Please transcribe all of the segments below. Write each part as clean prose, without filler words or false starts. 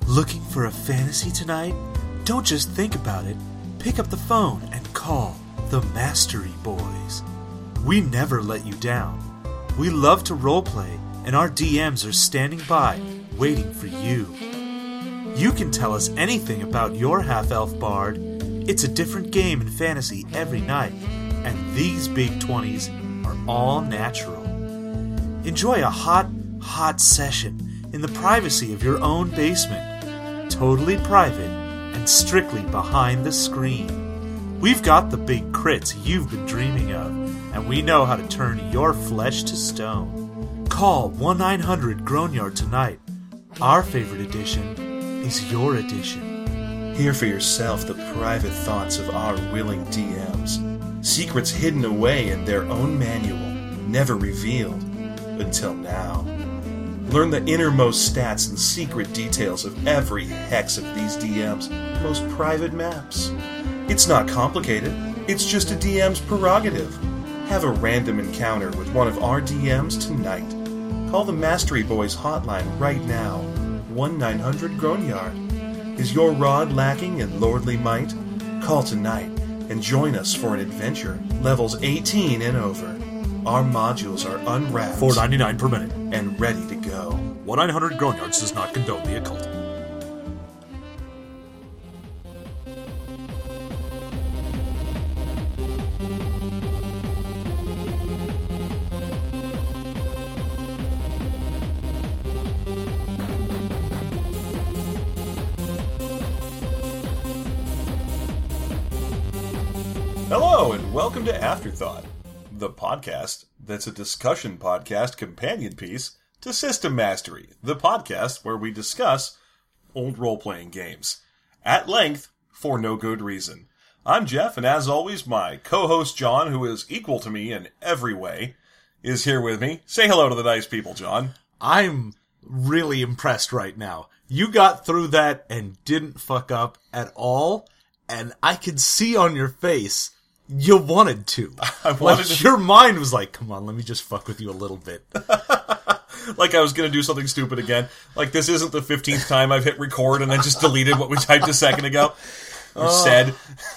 Looking for a fantasy tonight? Don't just think about it. Pick up the phone and call the Mastery Boys. We never let you down. We love to roleplay, and our DMs are standing by, waiting for you. You can tell us anything about your half-elf bard. It's a different game in fantasy every night, and these big 20s are all natural. Enjoy a hot session in the privacy of your own basement. Totally private and strictly behind the screen. We've got the big crits you've been dreaming of, and we know how to turn your flesh to stone. Call 1-900-GROWNYARD tonight. Our favorite edition is your edition. Hear for yourself the private thoughts of our willing DMs. Secrets hidden away in their own manual, never revealed until now. Learn the innermost stats and secret details of every hex of these DMs' most private maps. It's not complicated, it's just a DM's prerogative. Have a random encounter with one of our DMs tonight. Call the Mastery Boys hotline right now. 1-900-GROWNYARD. Is your rod lacking in lordly might? Call tonight and join us for an adventure, levels 18 and over. Our modules are unwrapped, $4.99 per minute, and ready to go. 1-900-GROWNYARDS does not condone the occult. Hello, and welcome to Afterthought, the podcast that's a discussion podcast companion piece to System Mastery, the podcast where we discuss old role-playing games, at length, for no good reason. I'm Jeff, and as always, my co-host John, who is equal to me in every way, is here with me. Say hello to the nice people, John. I'm really impressed right now. You got through that and didn't fuck up at all, and I could see on your face you wanted to. Your mind was like, come on, let me just fuck with you a little bit. Like I was going to do something stupid again. Like this isn't the 15th time I've hit record and then just deleted what we typed a second ago. Or said.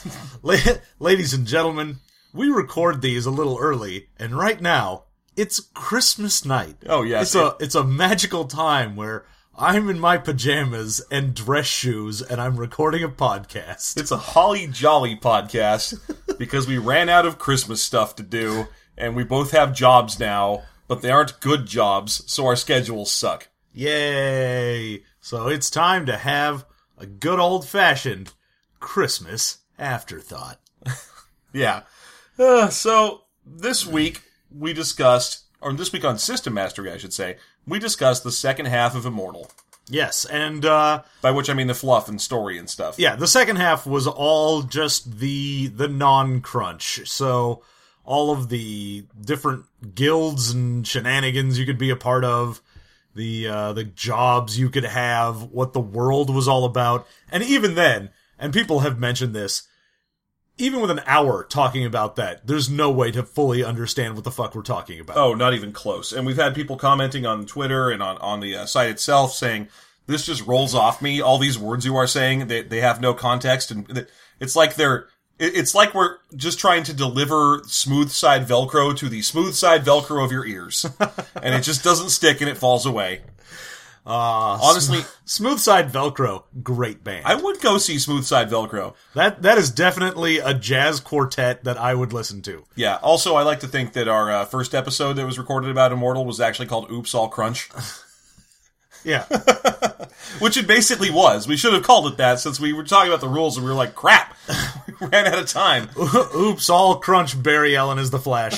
Ladies and gentlemen, we record these a little early, and right now, it's Christmas night. Oh, yes. It's a magical time where I'm in my pajamas and dress shoes, and I'm recording a podcast. It's a holly jolly podcast, because we ran out of Christmas stuff to do, and we both have jobs now, but they aren't good jobs, so our schedules suck. Yay! So it's time to have a good old-fashioned Christmas afterthought. Yeah. So, this week we discussed, or this week on System Mastery, I should say, we discussed the second half of Immortal. Yes, and by which I mean the fluff and story and stuff. Yeah, the second half was all just the non-crunch. So all of the different guilds and shenanigans you could be a part of, the jobs you could have, what the world was all about. And even then, and people have mentioned this, even with an hour talking about that, there's no way to fully understand what the fuck we're talking about. Oh, not even close. And we've had people commenting on Twitter and on the site itself saying, this just rolls off me. All these words you are saying, they have no context. And it's like we're just trying to deliver smooth side Velcro to the smooth side Velcro of your ears. And it just doesn't stick and it falls away. Honestly, Smooth Side Velcro, great band. I would go see Smooth Side Velcro. That is definitely a jazz quartet that I would listen to. Yeah. Also, I like to think that our first episode that was recorded about Immortal was actually called Oops All Crunch. Yeah. Which it basically was. We should have called it that since we were talking about the rules and we were like, crap, we ran out of time. Oops All Crunch, Barry Allen is the Flash.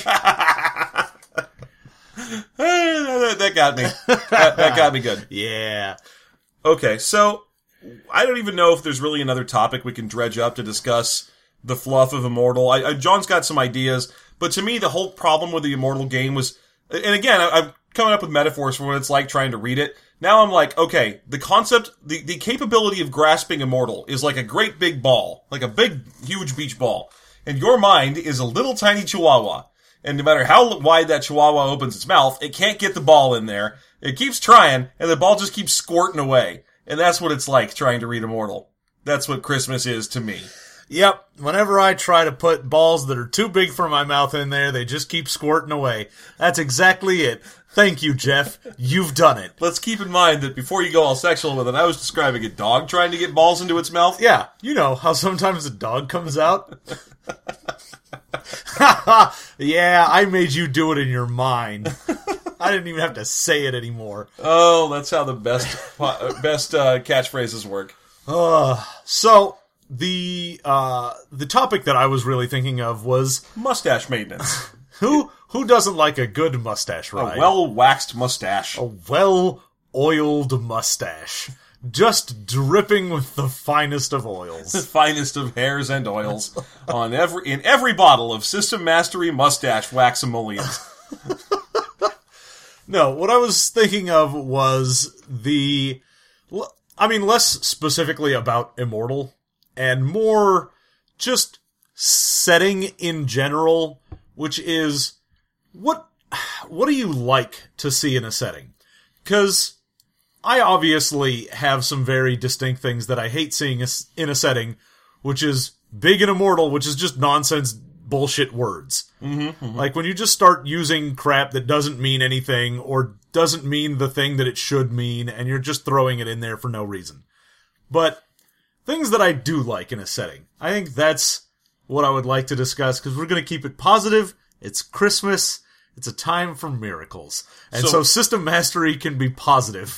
That got me. That got me good. Yeah. Okay, so I don't even know if there's really another topic we can dredge up to discuss the fluff of Immortal. John's got some ideas, but to me, the whole problem with the Immortal game was, and again, I'm coming up with metaphors for what it's like trying to read it. Now I'm like, okay, the concept, the capability of grasping Immortal is like a great big ball, like a big, huge beach ball, and your mind is a little tiny chihuahua. And no matter how wide that chihuahua opens its mouth, it can't get the ball in there. It keeps trying, and the ball just keeps squirting away. And that's what it's like trying to read Immortal. That's what Christmas is to me. Yep, whenever I try to put balls that are too big for my mouth in there, they just keep squirting away. That's exactly it. Thank you, Jeff. You've done it. Let's keep in mind that before you go all sexual with it, I was describing a dog trying to get balls into its mouth. Yeah, you know how sometimes a dog comes out? Yeah, I made you do it in your mind. I didn't even have to say it anymore. Oh, that's how the best catchphrases work. So... The topic that I was really thinking of was mustache maintenance. Who doesn't like a good mustache ride? A well-waxed mustache. A well-oiled mustache. Just dripping with the finest of oils. The finest of hairs and oils in every bottle of System Mastery Mustache Wax Emollients. No, what I was thinking of was less specifically about Immortal, and more just setting in general, which is, what do you like to see in a setting? Because I obviously have some very distinct things that I hate seeing in a setting, which is big and Immortal, which is just nonsense bullshit words. Like when you just start using crap that doesn't mean anything, or doesn't mean the thing that it should mean, and you're just throwing it in there for no reason. But things that I do like in a setting. I think that's what I would like to discuss, because we're going to keep it positive. It's Christmas. It's a time for miracles. And so System Mastery can be positive.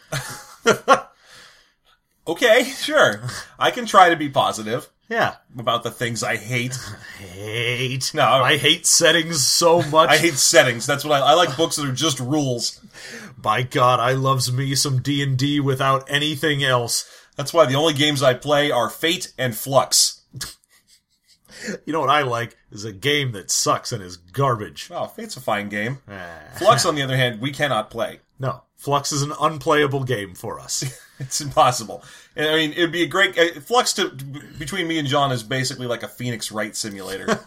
Okay, sure. I can try to be positive. Yeah. About the things I hate. No, I hate settings so much. I hate settings. That's what I like books that are just rules. By God, I loves me some D&D without anything else. That's why the only games I play are Fate and Flux. You know what I like is a game that sucks and is garbage. Oh, Fate's a fine game. Flux, on the other hand, we cannot play. No, Flux is an unplayable game for us. It's impossible. And, I mean, it'd be a great... Flux, between me and John, is basically like a Phoenix Wright simulator.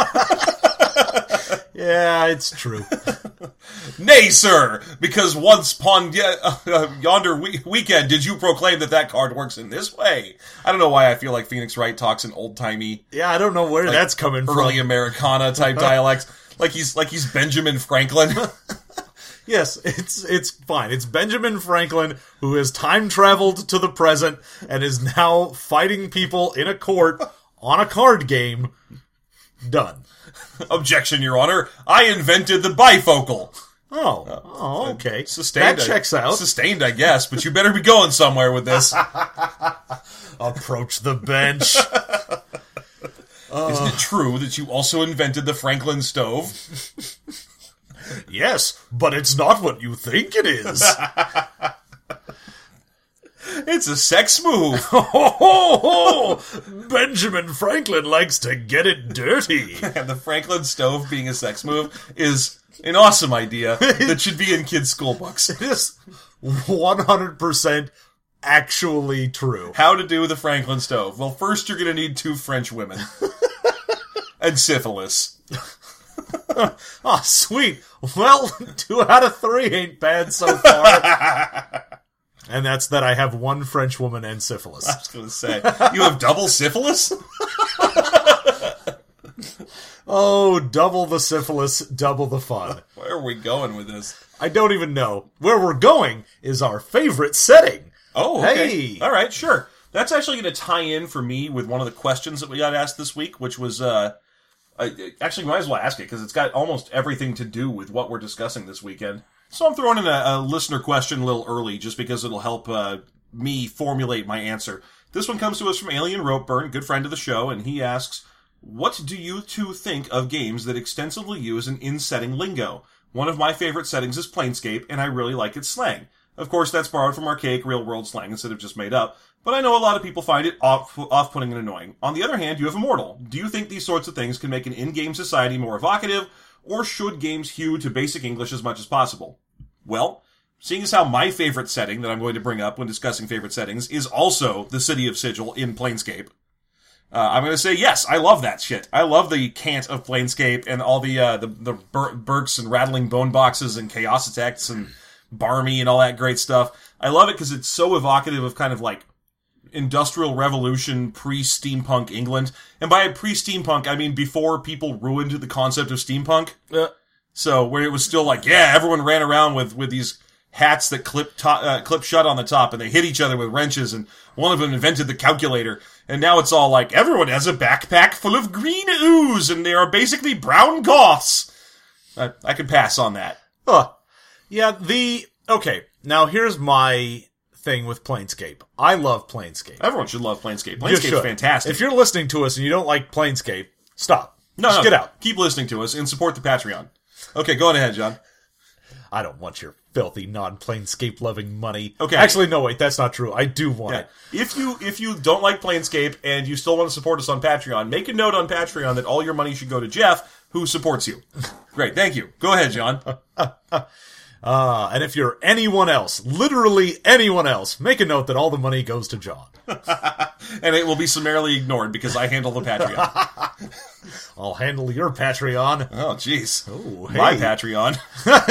Yeah, it's true. Nay, sir, because once upon yonder weekend did you proclaim that card works in this way. I don't know why I feel like Phoenix Wright talks in old-timey... Yeah, I don't know where that's coming from. Early Americana-type dialects. Like he's Benjamin Franklin. Yes, it's fine. It's Benjamin Franklin, who has time-traveled to the present and is now fighting people in a court on a card game. Done. Objection, Your Honor. I invented the bifocal. Oh, okay. Sustained. That checks out. Sustained, I guess, but you better be going somewhere with this. Approach the bench. Isn't it true that you also invented the Franklin stove? Yes, but it's not what you think it is. It's a sex move. Benjamin Franklin likes to get it dirty. And the Franklin stove being a sex move is an awesome idea that should be in kids' school books. It is 100% actually true. How to do the Franklin stove. Well, first you're going to need 2 French women. And syphilis. Oh, sweet. Well, 2 out of 3 ain't bad so far. And that's that I have 1 French woman and syphilis. I was going to say, you have double syphilis? Oh, double the syphilis, double the fun. Where are we going with this? I don't even know. Where we're going is our favorite setting. Oh, okay. Hey. All right, sure. That's actually going to tie in for me with one of the questions that we got asked this week, which was, actually, might as well ask it, because it's got almost everything to do with what we're discussing this weekend. So I'm throwing in a listener question a little early, just because it'll help me formulate my answer. This one comes to us from Alien Ropeburn, good friend of the show, and he asks, what do you two think of games that extensively use an in-setting lingo? One of my favorite settings is Planescape, and I really like its slang. Of course, that's borrowed from archaic real-world slang instead of just made up, but I know a lot of people find it off-putting and annoying. On the other hand, you have Immortal. Do you think these sorts of things can make an in-game society more evocative, or should games hew to basic English as much as possible? Well, seeing as how my favorite setting that I'm going to bring up when discussing favorite settings is also the City of Sigil in Planescape, I'm going to say yes, I love that shit. I love the cant of Planescape and all the Burks and rattling bone boxes and chaos attacks and barmy and all that great stuff. I love it because it's so evocative of kind of like Industrial Revolution, pre-steampunk England. And by pre-steampunk, I mean before people ruined the concept of steampunk. So where it was still like, yeah, everyone ran around with these hats that clip shut on the top, and they hit each other with wrenches, and one of them invented the calculator. And now it's all like, everyone has a backpack full of green ooze, and they are basically brown goths. I can pass on that. Yeah, okay, now here's my thing with Planescape. I love Planescape. Everyone should love Planescape. Planescape's fantastic. If you're listening to us and you don't like Planescape, stop. No, get out. Keep listening to us and support the Patreon. Okay, go on ahead, John. I don't want your filthy, non-Planescape loving money. Okay. Actually, no, wait, that's not true. I do want it. If you don't like Planescape and you still want to support us on Patreon, make a note on Patreon that all your money should go to Jeff, who supports you. Great, thank you. Go ahead, John. And if you're anyone else, literally anyone else, make a note that all the money goes to John. And it will be summarily ignored because I handle the Patreon. I'll handle your Patreon. Oh, jeez. Oh, My hey. Patreon.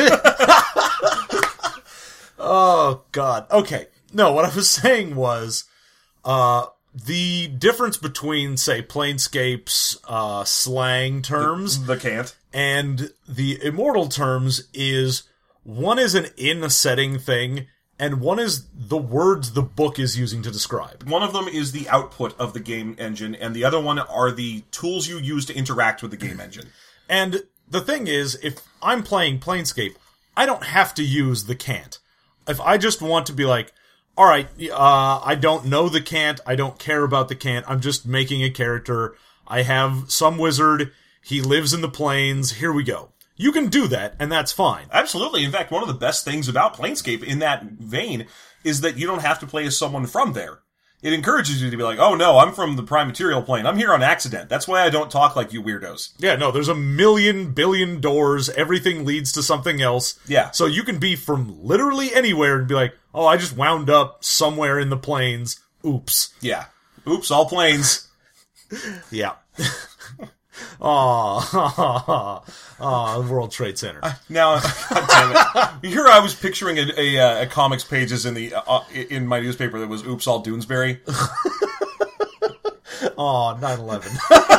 Oh, God. Okay. No, what I was saying was, the difference between, say, Planescape's, slang terms The can't. and the Immortal terms is, one is an in-setting thing, and one is the words the book is using to describe. One of them is the output of the game engine, and the other one are the tools you use to interact with the game engine. And the thing is, if I'm playing Planescape, I don't have to use the can't. If I just want to be like, alright, I don't know the can't, I don't care about the can't, I'm just making a character, I have some wizard, he lives in the plains, here we go. You can do that, and that's fine. Absolutely. In fact, one of the best things about Planescape in that vein is that you don't have to play as someone from there. It encourages you to be like, oh no, I'm from the Prime Material plane. I'm here on accident. That's why I don't talk like you weirdos. Yeah, no, there's a million billion doors, everything leads to something else. Yeah. So you can be from literally anywhere and be like, oh, I just wound up somewhere in the plains. Oops. Yeah. Oops, all planes. Yeah. Aw, World Trade Center. Now, God damn it. Here I was picturing a comics pages in my newspaper that was Oops, all Doonesbury. Aw, 9/11.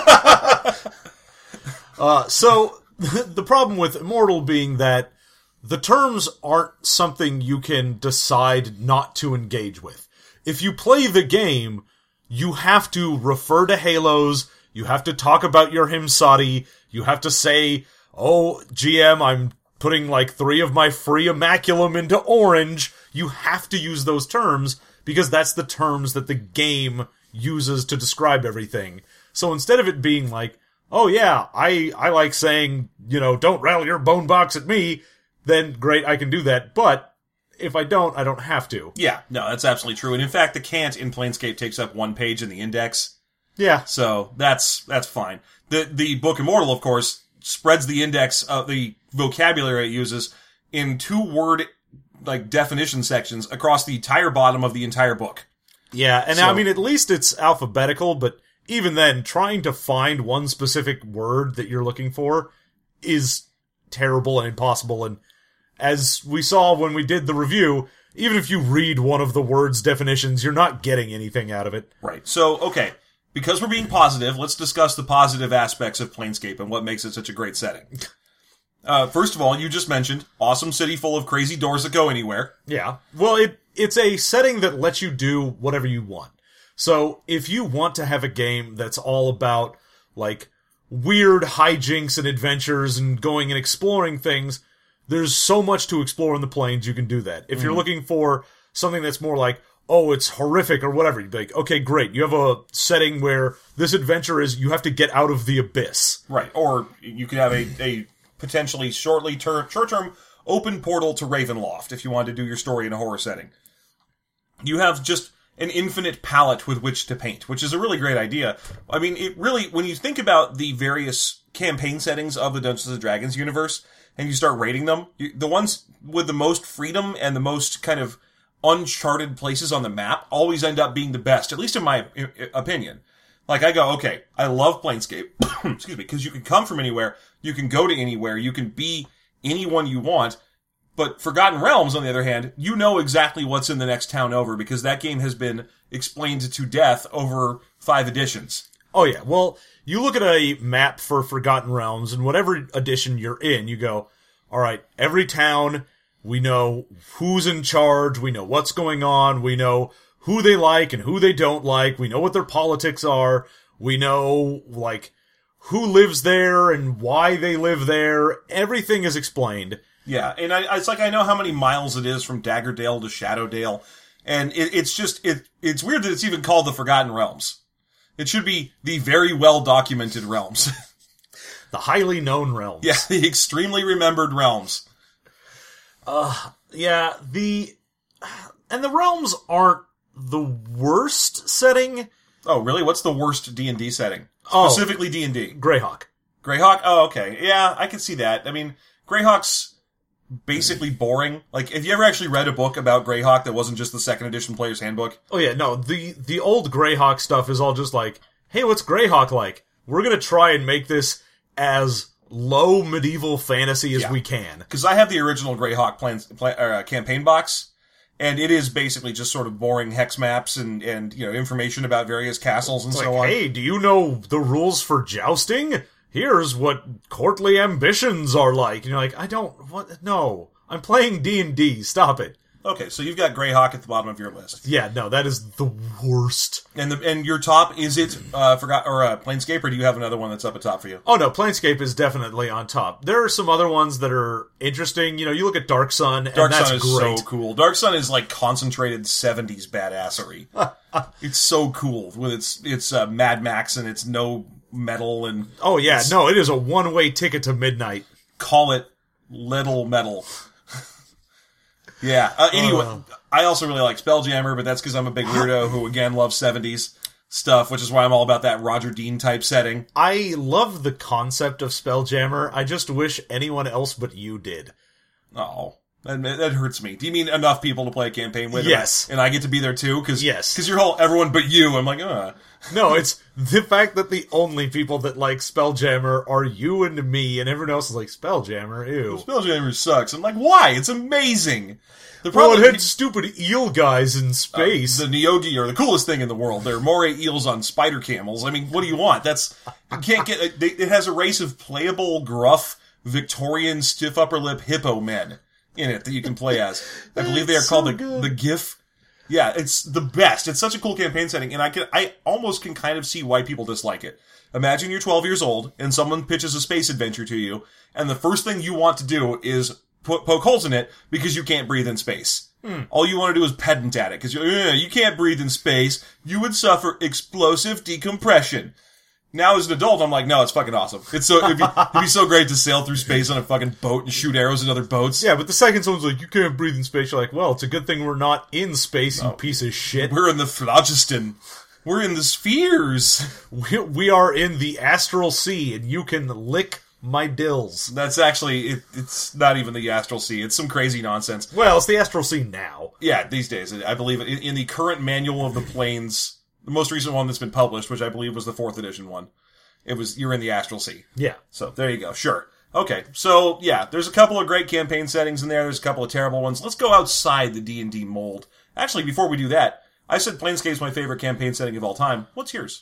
So, the problem with Immortal being that the terms aren't something you can decide not to engage with. If you play the game, you have to refer to Halos, you have to talk about your Himsati, you have to say, oh, GM, I'm putting like 3 of my free Immaculum into orange. You have to use those terms, because that's the terms that the game uses to describe everything. So instead of it being like, oh yeah, I like saying, don't rattle your bone box at me, then great, I can do that, but if I don't have to. Yeah, no, that's absolutely true. And in fact, the can't in Planescape takes up 1 page in the index. Yeah. So that's fine. The book Immortal, of course, spreads the index of the vocabulary it uses in 2-word definition sections across the entire bottom of the entire book. Yeah, and I mean, at least it's alphabetical, but even then, trying to find one specific word that you're looking for is terrible and impossible. And as we saw when we did the review, even if you read one of the word's definitions, you're not getting anything out of it. Right. So, okay. Because we're being positive, let's discuss the positive aspects of Planescape and what makes it such a great setting. First of all, you just mentioned, awesome city full of crazy doors that go anywhere. Yeah. Well, it's a setting that lets you do whatever you want. So, if you want to have a game that's all about, weird hijinks and adventures and going and exploring things, there's so much to explore in the plains, you can do that. If you're looking for something that's more like, oh, it's horrific or whatever, you'd be like, okay, great. You have a setting where this adventure is you have to get out of the abyss. Right. Or you could have a potentially short-term open portal to Ravenloft if you wanted to do your story in a horror setting. You have just an infinite palette with which to paint, which is a really great idea. I mean, it really, when you think about the various campaign settings of the Dungeons & Dragons universe, and you start rating them, the ones with the most freedom and the most kind of uncharted places on the map always end up being the best, at least in my opinion. I go, okay, I love Planescape, excuse me, because you can come from anywhere, you can go to anywhere, you can be anyone you want, But Forgotten Realms, on the other hand, you know exactly what's in the next town over because that game has been explained to death over 5 editions. Oh yeah, well, you look at a map for Forgotten Realms, and whatever edition you're in, you go, alright, every town, we know who's in charge, we know what's going on, we know who they like and who they don't like, we know what their politics are, we know, like, who lives there and why they live there, everything is explained. Yeah, and it's like I know how many miles it is from Daggerdale to Shadowdale, and it's weird that it's even called the Forgotten Realms. It should be the very well-documented realms. The highly known realms. Yeah, the extremely remembered realms. Yeah, and the realms aren't the worst setting. Oh, really? What's the worst D&D setting? Specifically D&D. Greyhawk. Greyhawk? Oh, okay. Yeah, I can see that. I mean, Greyhawk's basically boring. Like, have you ever actually read a book about Greyhawk that wasn't just the 2nd edition player's handbook? Oh yeah, no, the old Greyhawk stuff is all just like, hey, what's Greyhawk like? We're gonna try and make this as low medieval fantasy as we can. Because I have the original Greyhawk campaign box, and it is basically just sort of boring hex maps and information about various castles and so on. Hey, do you know the rules for jousting? Here's what courtly ambitions are like. And you're like, no, I'm playing D&D, stop it. Okay, so you've got Greyhawk at the bottom of your list. Yeah, no, that is the worst. And your top, is it, Planescape, or do you have another one that's up at top for you? Oh no, Planescape is definitely on top. There are some other ones that are interesting. You know, you look at Dark Sun, and Dark that's Sun is great. so cool. Dark Sun is like concentrated 70s badassery. It's so cool with its Mad Max and its no metal and... Oh yeah, no, it is a one-way ticket to midnight. Call it little metal. Yeah. Anyway, I also really like Spelljammer, but that's because I'm a big weirdo who, again, loves 70s stuff, which is why I'm all about that Roger Dean type setting. I love the concept of Spelljammer. I just wish anyone else but you did. Oh, that hurts me. Do you mean enough people to play a campaign with? Yes. And I get to be there too? Yes. Because you're all everyone but you. I'm like, No, it's the fact that the only people that like Spelljammer are you and me, and everyone else is like, Spelljammer, ew. Spelljammer sucks. I'm like, why? It's amazing. It had stupid eel guys in space. The Neogi are the coolest thing in the world. They're moray eels on spider camels. I mean, what do you want? You can't get... It has a race of playable, gruff, Victorian, stiff upper lip hippo men in it that you can play as. I believe they are called the GIF. Yeah, it's the best. It's such a cool campaign setting, and I almost can kind of see why people dislike it. Imagine you're 12 years old, and someone pitches a space adventure to you, and the first thing you want to do is poke holes in it because you can't breathe in space. All you want to do is pedant at it, because you can't breathe in space. You would suffer explosive decompression. Now, as an adult, I'm like, no, it's fucking awesome. It'd be so great to sail through space on a fucking boat and shoot arrows at other boats. Yeah, but the second someone's like, you can't breathe in space, you're like, well, it's a good thing we're not in space, you piece of shit. We're in the phlogiston. We're in the spheres. We are in the astral sea, and you can lick my dills. That's actually, it's not even the astral sea. It's some crazy nonsense. Well, it's the astral sea now. Yeah, these days. I believe in the current manual of the planes... The most recent one that's been published, which I believe was the 4th edition one. You're in the Astral Sea. Yeah. So, there you go. Sure. Okay. So, yeah, there's a couple of great campaign settings in there. There's a couple of terrible ones. Let's go outside the D&D mold. Actually, before we do that, I said Planescape's my favorite campaign setting of all time. What's yours?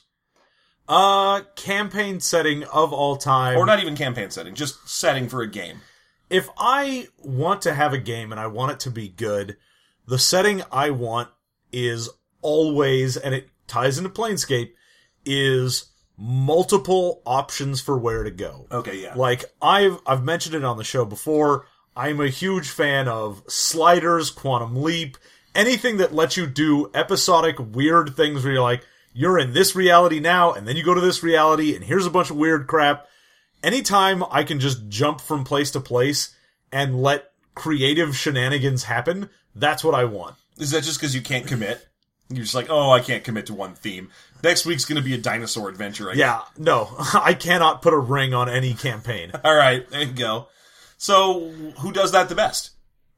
Campaign setting of all time. Or not even campaign setting, just setting for a game. If I want to have a game and I want it to be good, the setting I want is always, and it ties into Planescape, is multiple options for where to go. Okay, yeah. Like, I've mentioned it on the show before, I'm a huge fan of sliders, Quantum Leap, anything that lets you do episodic, weird things where you're like, you're in this reality now, and then you go to this reality, and here's a bunch of weird crap. Anytime I can just jump from place to place and let creative shenanigans happen, that's what I want. Is that just because you can't commit? You're just like, I can't commit to one theme. Next week's going to be a dinosaur adventure. Yeah, no. I cannot put a ring on any campaign. All right, there you go. So, who does that the best?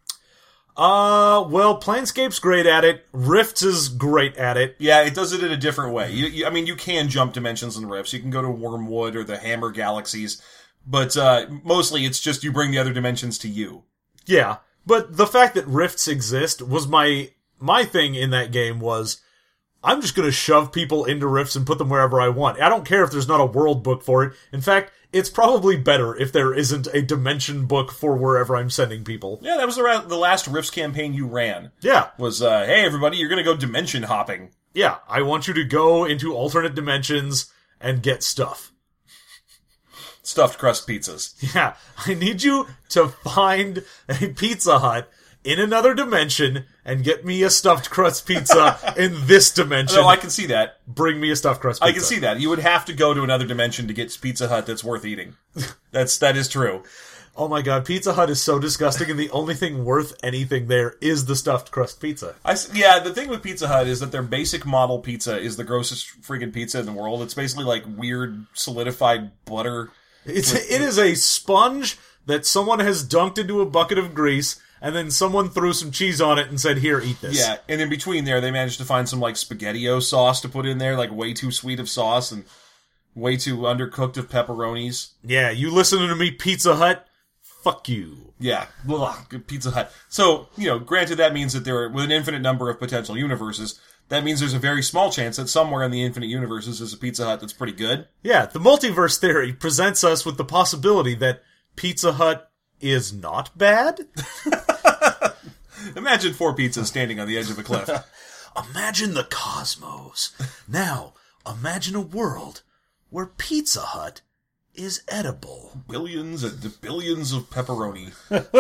Well, Planescape's great at it. Rifts is great at it. Yeah, it does it in a different way. You can jump dimensions in Rifts. You can go to Wormwood or the Hammer Galaxies. But mostly it's just you bring the other dimensions to you. Yeah. But the fact that rifts exist was my thing in that game was, I'm just going to shove people into rifts and put them wherever I want. I don't care if there's not a world book for it. In fact, it's probably better if there isn't a dimension book for wherever I'm sending people. Yeah, that was around the last Rifts campaign you ran. Yeah. Was, hey everybody, you're gonna go dimension hopping. Yeah, I want you to go into alternate dimensions and get stuff. Stuffed crust pizzas. Yeah, I need you to find a Pizza Hut in another dimension and get me a stuffed crust pizza in this dimension. No, I can see that. Bring me a stuffed crust pizza. I can see that. You would have to go to another dimension to get Pizza Hut that's worth eating. That is true. Oh my god, Pizza Hut is so disgusting, and the only thing worth anything there is the stuffed crust pizza. Yeah, the thing with Pizza Hut is that their basic model pizza is the grossest friggin' pizza in the world. It's basically like weird solidified butter. It is a sponge that someone has dunked into a bucket of grease, and then someone threw some cheese on it and said, here, eat this. Yeah, and in between there, they managed to find some, like, SpaghettiO sauce to put in there, like, way too sweet of sauce and way too undercooked of pepperonis. Yeah, you listening to me, Pizza Hut? Fuck you. Yeah, Pizza Hut. So, granted that means that there are, with an infinite number of potential universes, that means there's a very small chance that somewhere in the infinite universes is a Pizza Hut that's pretty good. Yeah, the multiverse theory presents us with the possibility that Pizza Hut is not bad. Imagine 4 pizzas standing on the edge of a cliff. Imagine the cosmos. Now, imagine a world where Pizza Hut is edible. Billions and billions of pepperoni.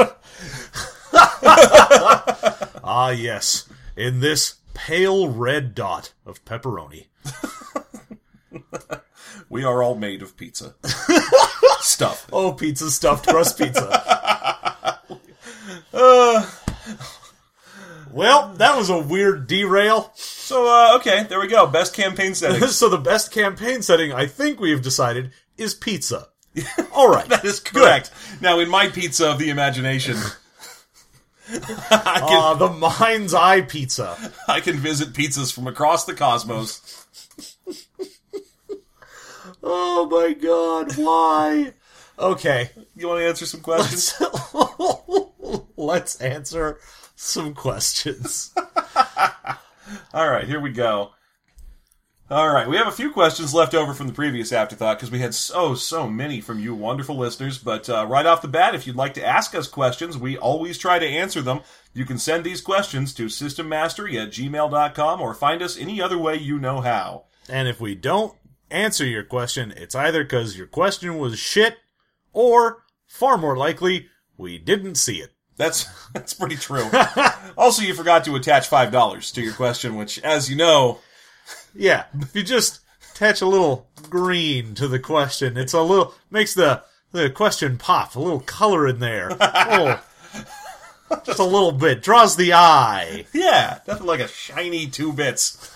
Ah, yes. In this pale red dot of pepperoni. We are all made of pizza. Stuff. Oh, pizza, stuffed crust pizza. Well, that was a weird derail. So, okay, there we go. Best campaign settings. So the best campaign setting, I think we have decided, is pizza. All right. That is correct. Good. Now, in my pizza of the imagination... the mind's eye pizza. I can visit pizzas from across the cosmos. Oh my god, why? Okay. You want to answer some questions? Let's answer some questions. Alright, here we go. Alright, we have a few questions left over from the previous Afterthought, because we had so many from you wonderful listeners, but right off the bat, if you'd like to ask us questions, we always try to answer them. You can send these questions to systemmastery@gmail.com, or find us any other way you know how. And if we don't answer your question, it's either because your question was shit, or, far more likely, we didn't see it. That's pretty true. Also, you forgot to attach $5 to your question, which, as you know... Yeah, if you just attach a little green to the question, it's a little... makes the question pop, a little color in there. Oh, just a little bit. Draws the eye. Yeah, nothing like a shiny 2 bits.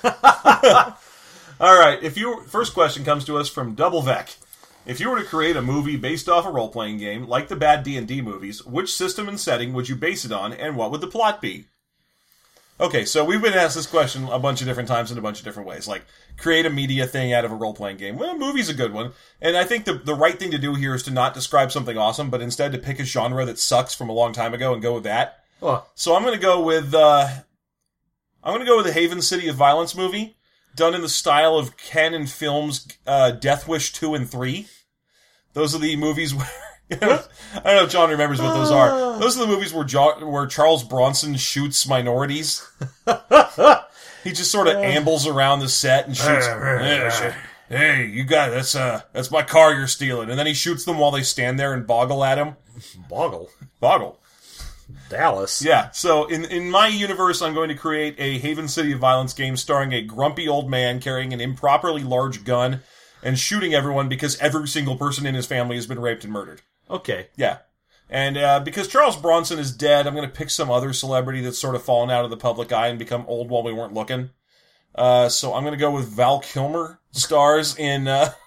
All right, first question comes to us from Double Vec. If you were to create a movie based off a role-playing game, like the bad D&D movies, which system and setting would you base it on, and what would the plot be? Okay, so we've been asked this question a bunch of different times in a bunch of different ways. Like, create a media thing out of a role-playing game. Well, a movie's a good one. And I think the right thing to do here is to not describe something awesome, but instead to pick a genre that sucks from a long time ago and go with that. Oh. So I'm going to go with the Haven City of Violence movie, done in the style of Canon Films' Death Wish 2 and 3. Those are the movies where... I don't know if John remembers what those are. Those are the movies where Charles Bronson shoots minorities. He just sort of ambles around the set and shoots. Hey, you got that's my car you're stealing, and then he shoots them while they stand there and boggle at him. Boggle. Dallas. Yeah. So in my universe, I'm going to create a Haven City of Violence game starring a grumpy old man carrying an improperly large gun and shooting everyone because every single person in his family has been raped and murdered. Okay. Yeah. And because Charles Bronson is dead, I'm going to pick some other celebrity that's sort of fallen out of the public eye and become old while we weren't looking. So I'm going to go with Val Kilmer, stars in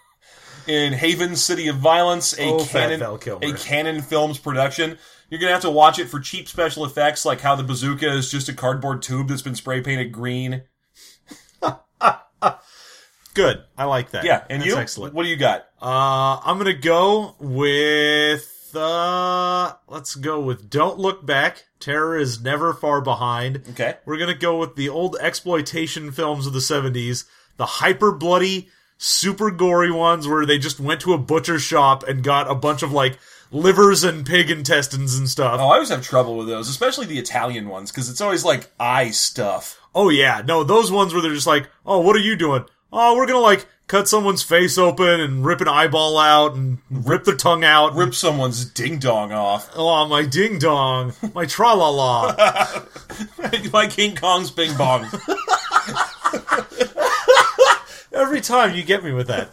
Haven City of Violence, a Canon Films production. You're going to have to watch it for cheap special effects, like how the bazooka is just a cardboard tube that's been spray painted green. Good. I like that. Yeah, and that's you? Excellent. What do you got? I'm gonna go with let's go with Don't Look Back. Terror is Never Far Behind. Okay. We're gonna go with the old exploitation films of the 70s. The hyper bloody, super gory ones where they just went to a butcher shop and got a bunch of, like, livers and pig intestines and stuff. Oh, I always have trouble with those, especially the Italian ones, because it's always, like, eye stuff. Oh, yeah. No, those ones where they're just like, oh, what are you doing? Oh, we're gonna, like, cut someone's face open and rip an eyeball out and rip their tongue out. Rip someone's ding-dong off. Oh, my ding-dong. My tra-la-la. My King Kong's bing-bong. Every time you get me with that.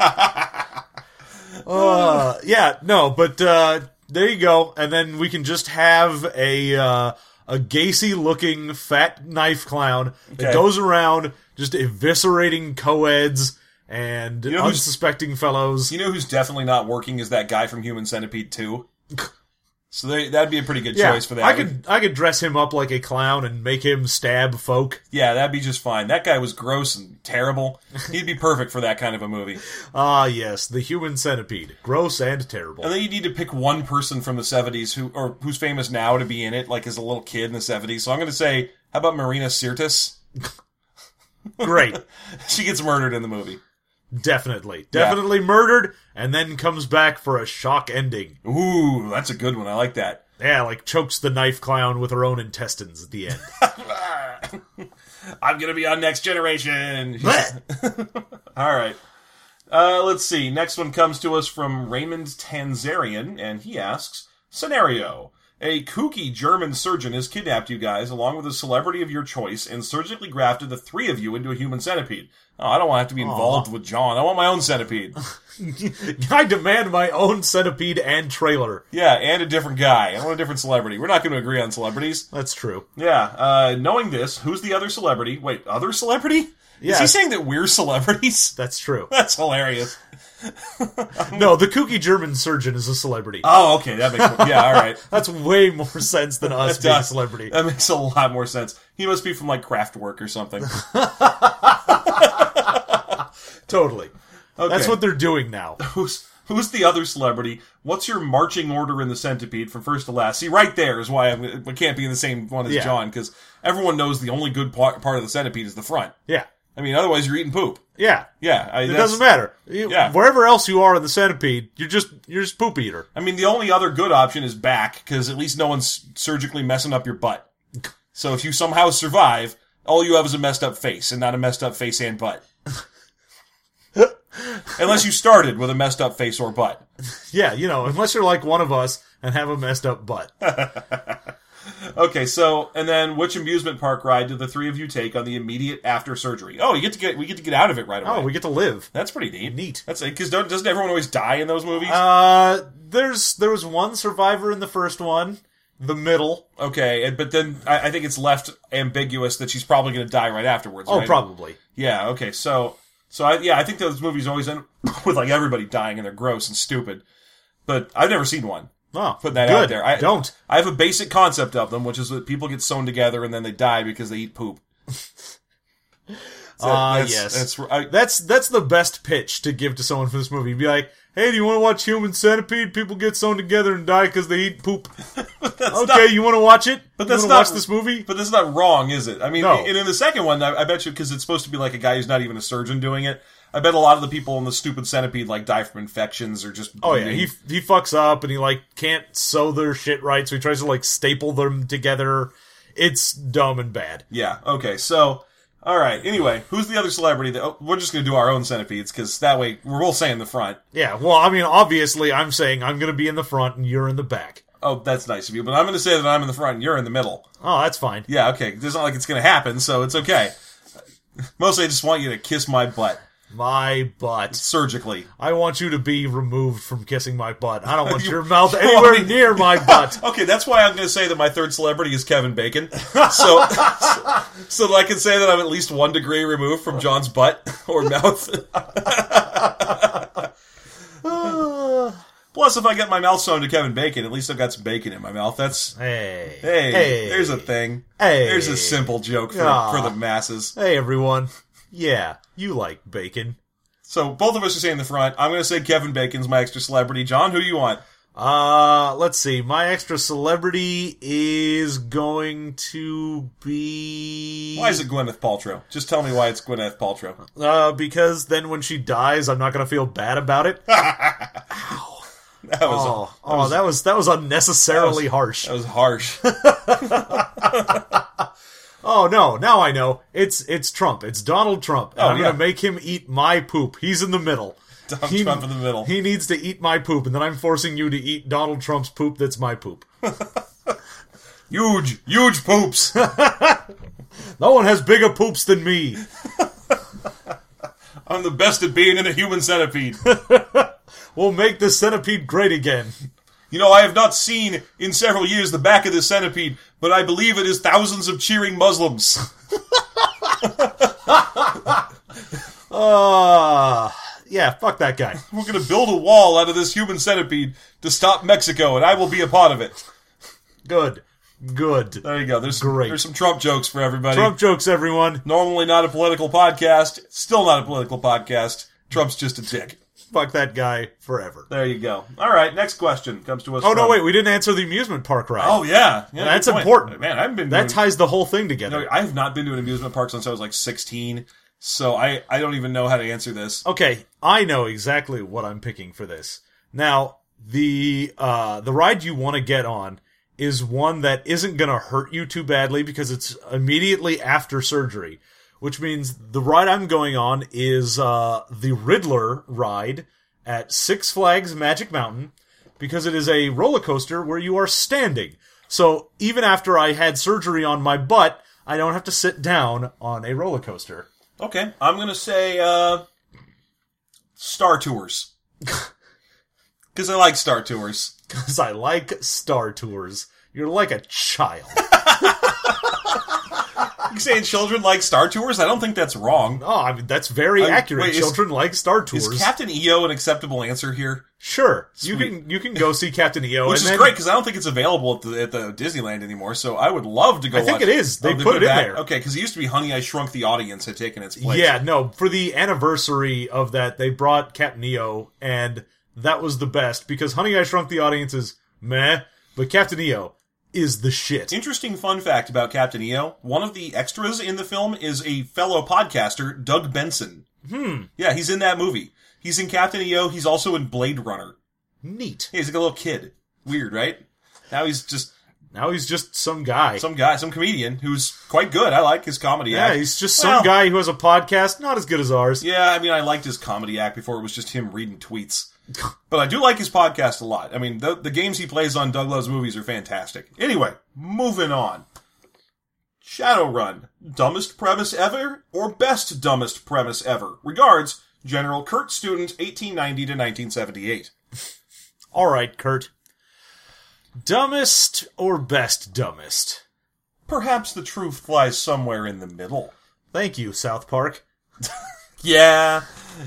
Yeah, no, but there you go. And then we can just have a Gacy-looking fat knife clown that goes around just eviscerating co-eds and unsuspecting fellows. You know who's definitely not working is that guy from Human Centipede 2. So that'd be a pretty good choice for that. I could dress him up like a clown and make him stab folk. Yeah, that'd be just fine. That guy was gross and terrible. He'd be perfect for that kind of a movie. Ah, yes, the Human Centipede. Gross and terrible. And then you need to pick one person from the 70s who's famous now to be in it, like as a little kid in the 70s. So I'm going to say, how about Marina Sirtis? Great. She gets murdered in the movie. Definitely murdered, and then comes back for a shock ending. Ooh, that's a good one. I like that. Yeah, like chokes the knife clown with her own intestines at the end. I'm gonna be on Next Generation. All right. Let's see. Next one comes to us from Raymond Tanzarian, and he asks, scenario. A kooky German surgeon has kidnapped you guys along with a celebrity of your choice and surgically grafted the three of you into a human centipede. Oh, I don't want to have to be involved with John. I want my own centipede. I demand my own centipede and trailer. Yeah, and a different guy. I want a different celebrity. We're not going to agree on celebrities. That's true. Yeah. Knowing this, who's the other celebrity? Wait, other celebrity? Yes. Is he saying that we're celebrities? That's true. That's hilarious. No, the kooky German surgeon is a celebrity. Oh, okay. That makes all right. That's way more sense than us being a celebrity. That makes a lot more sense. He must be from, like, Kraftwerk or something. Totally. Okay. That's what they're doing now. Who's the other celebrity? What's your marching order in the centipede from first to last? See, right there is why I can't be in the same one as John, because everyone knows the only good part of the centipede is the front. Yeah. I mean, otherwise you're eating poop. Yeah. Yeah. It doesn't matter. Wherever else you are in the centipede, you're just poop eater. I mean, the only other good option is back, because at least no one's surgically messing up your butt. So if you somehow survive, all you have is a messed up face, and not a messed up face and butt. Unless you started with a messed up face or butt. Yeah, unless you're like one of us and have a messed up butt. Okay, so, and then which amusement park ride did the three of you take on the immediate after surgery? Oh, we get to get out of it right away. Oh, we get to live. That's pretty neat. Neat. That's because doesn't everyone always die in those movies? There was one survivor in the first one, the middle. Okay, but then I think it's left ambiguous that she's probably going to die right afterwards. Oh, right? probably. Yeah. Okay. So I think those movies always end with like everybody dying and they're gross and stupid. But I've never seen one. Oh, put that good. out there. Don't. I have a basic concept of them, which is that people get sewn together and then they die because they eat poop. Yes. That's the best pitch to give to someone for this movie. Be like, hey, do you want to watch Human Centipede? People get sewn together and die because they eat poop. You want to watch it? But that's watch this movie? But that's not wrong, is it? I mean, no. And in the second one, I bet you, because it's supposed to be like a guy who's not even a surgeon doing it, I bet a lot of the people in the stupid centipede like die from infections or just bleeding. Oh yeah, he fucks up and he like can't sew their shit right, so he tries to like staple them together. It's dumb and bad. Yeah. Okay. So, all right. Anyway, who's the other celebrity? We're just going to do our own centipedes because that way we're both saying the front. Yeah. Well, I mean, obviously, I'm saying I'm going to be in the front and you're in the back. Oh, that's nice of you. But I'm going to say that I'm in the front and you're in the middle. Oh, that's fine. Yeah. Okay. It's not like it's going to happen, so it's okay. Mostly, I just want you to kiss my butt. My butt. Surgically. I want you to be removed from kissing my butt. I don't want your mouth anywhere near my butt. Okay, that's why I'm going to say that my third celebrity is Kevin Bacon. So that I can say that I'm at least 1 degree removed from John's butt or mouth. Plus, if I get my mouth sewn to Kevin Bacon, at least I've got some bacon in my mouth. That's... Hey, there's a thing. Hey. There's a simple joke for the masses. Hey, everyone. Yeah, you like bacon. So both of us are saying the front. I'm going to say Kevin Bacon's my extra celebrity. John, who do you want? Let's see. My extra celebrity is going to be... Why is it Gwyneth Paltrow? Just tell me why it's Gwyneth Paltrow. Because then when she dies, I'm not going to feel bad about it. Ow. That was unnecessarily harsh. That was harsh. Oh no, now I know. It's Trump. It's Donald Trump. And I'm yeah. going to make him eat my poop. He's in the middle. Trump in the middle. He needs to eat my poop, and then I'm forcing you to eat Donald Trump's poop that's my poop. Huge poops. No one has bigger poops than me. I'm the best at being in a human centipede. We'll make the centipede great again. You know, I have not seen in several years the back of this centipede, but I believe it is thousands of cheering Muslims. Yeah, fuck that guy. We're going to build a wall out of this human centipede to stop Mexico, and I will be a part of it. Good. There you go. There's Great. some Trump jokes for everybody. Trump jokes, everyone. Normally not a political podcast. Still not a political podcast. Trump's just a dick. Fuck that guy forever. There you go. All right, next question comes to us. Oh, no, wait, we didn't answer the amusement park ride. Oh, yeah. That's good point. important. Man, I haven't been That ties the whole thing together. I have not been to an amusement park since I was like 16, so I don't even know how to answer this. Okay, I know exactly what I'm picking for this. Now, the ride you want to get on is one that isn't going to hurt you too badly because it's immediately after surgery, which means the ride I'm going on is the Riddler ride at Six Flags Magic Mountain, because it is a roller coaster where you are standing. So even after I had surgery on my butt, I don't have to sit down on a roller coaster. Okay, I'm going to say Star Tours. Because I like Star Tours. Because I like Star Tours. You're like a child. You saying children like Star Tours? I don't think that's wrong. Oh, I mean, that's very accurate. wait, Children like Star Tours. Is Captain EO an acceptable answer here? Sure. Sweet. You can go see Captain EO. Which is great, because I don't think it's available at the Disneyland anymore, so I would love to go I think watch it is. They put it in there. Okay, because it used to be Honey, I Shrunk the Audience had taken its place. Yeah, no, for the anniversary of that, they brought Captain EO, and that was the best, because Honey, I Shrunk the Audience is meh, but Captain EO is the shit. Interesting fun fact about Captain EO. One of the extras in the film is a fellow podcaster, Doug Benson. Yeah, he's in that movie. He's in Captain EO. He's also in Blade Runner. Neat. Yeah, he's like a little kid. Weird, right? Now he's just some guy. some comedian who's quite good. I like his comedy act. Yeah, he's just some guy who has a podcast, not as good as ours. Yeah, I mean, I liked his comedy act before it was just him reading tweets. But I do like his podcast a lot. I mean, the games he plays on Doug Loves Movies are fantastic. Anyway, moving on. Shadowrun. Dumbest premise ever or best dumbest premise ever? Regards, General Kurt Student, 1890 to 1978. All right, Kurt. Dumbest or best dumbest? Perhaps the truth lies somewhere in the middle. Thank you, South Park. Yeah.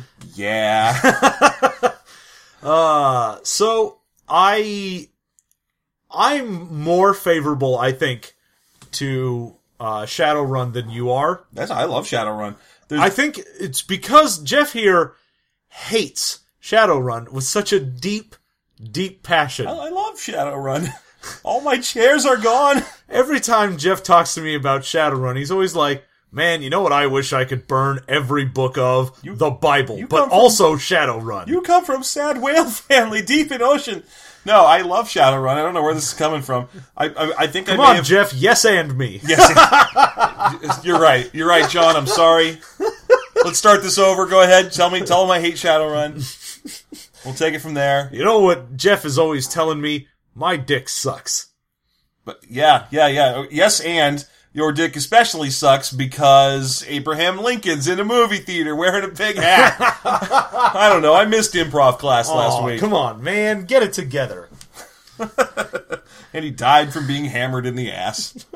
So I'm more favorable, I think, to Shadowrun than you are. I love Shadowrun. I think it's because Jeff here hates Shadowrun with such a deep passion. I love Shadowrun. All my chairs are gone. Every time Jeff talks to me about Shadowrun, he's always like, man, you know what I wish I could burn every book of? The Bible, but also Shadowrun. You come from sad whale family deep in ocean. No, I love Shadowrun. I don't know where this is coming from. I think Come I may on, have... Jeff, yes and me. Yes. You're right, John. I'm sorry. Let's start this over. Go ahead. Tell him I hate Shadowrun. We'll take it from there. You know what Jeff is always telling me? My dick sucks. But yeah. Yes, and your dick especially sucks because Abraham Lincoln's in a movie theater wearing a big hat. I don't know. I missed improv class last week. Come on, man. Get it together. And he died from being hammered in the ass.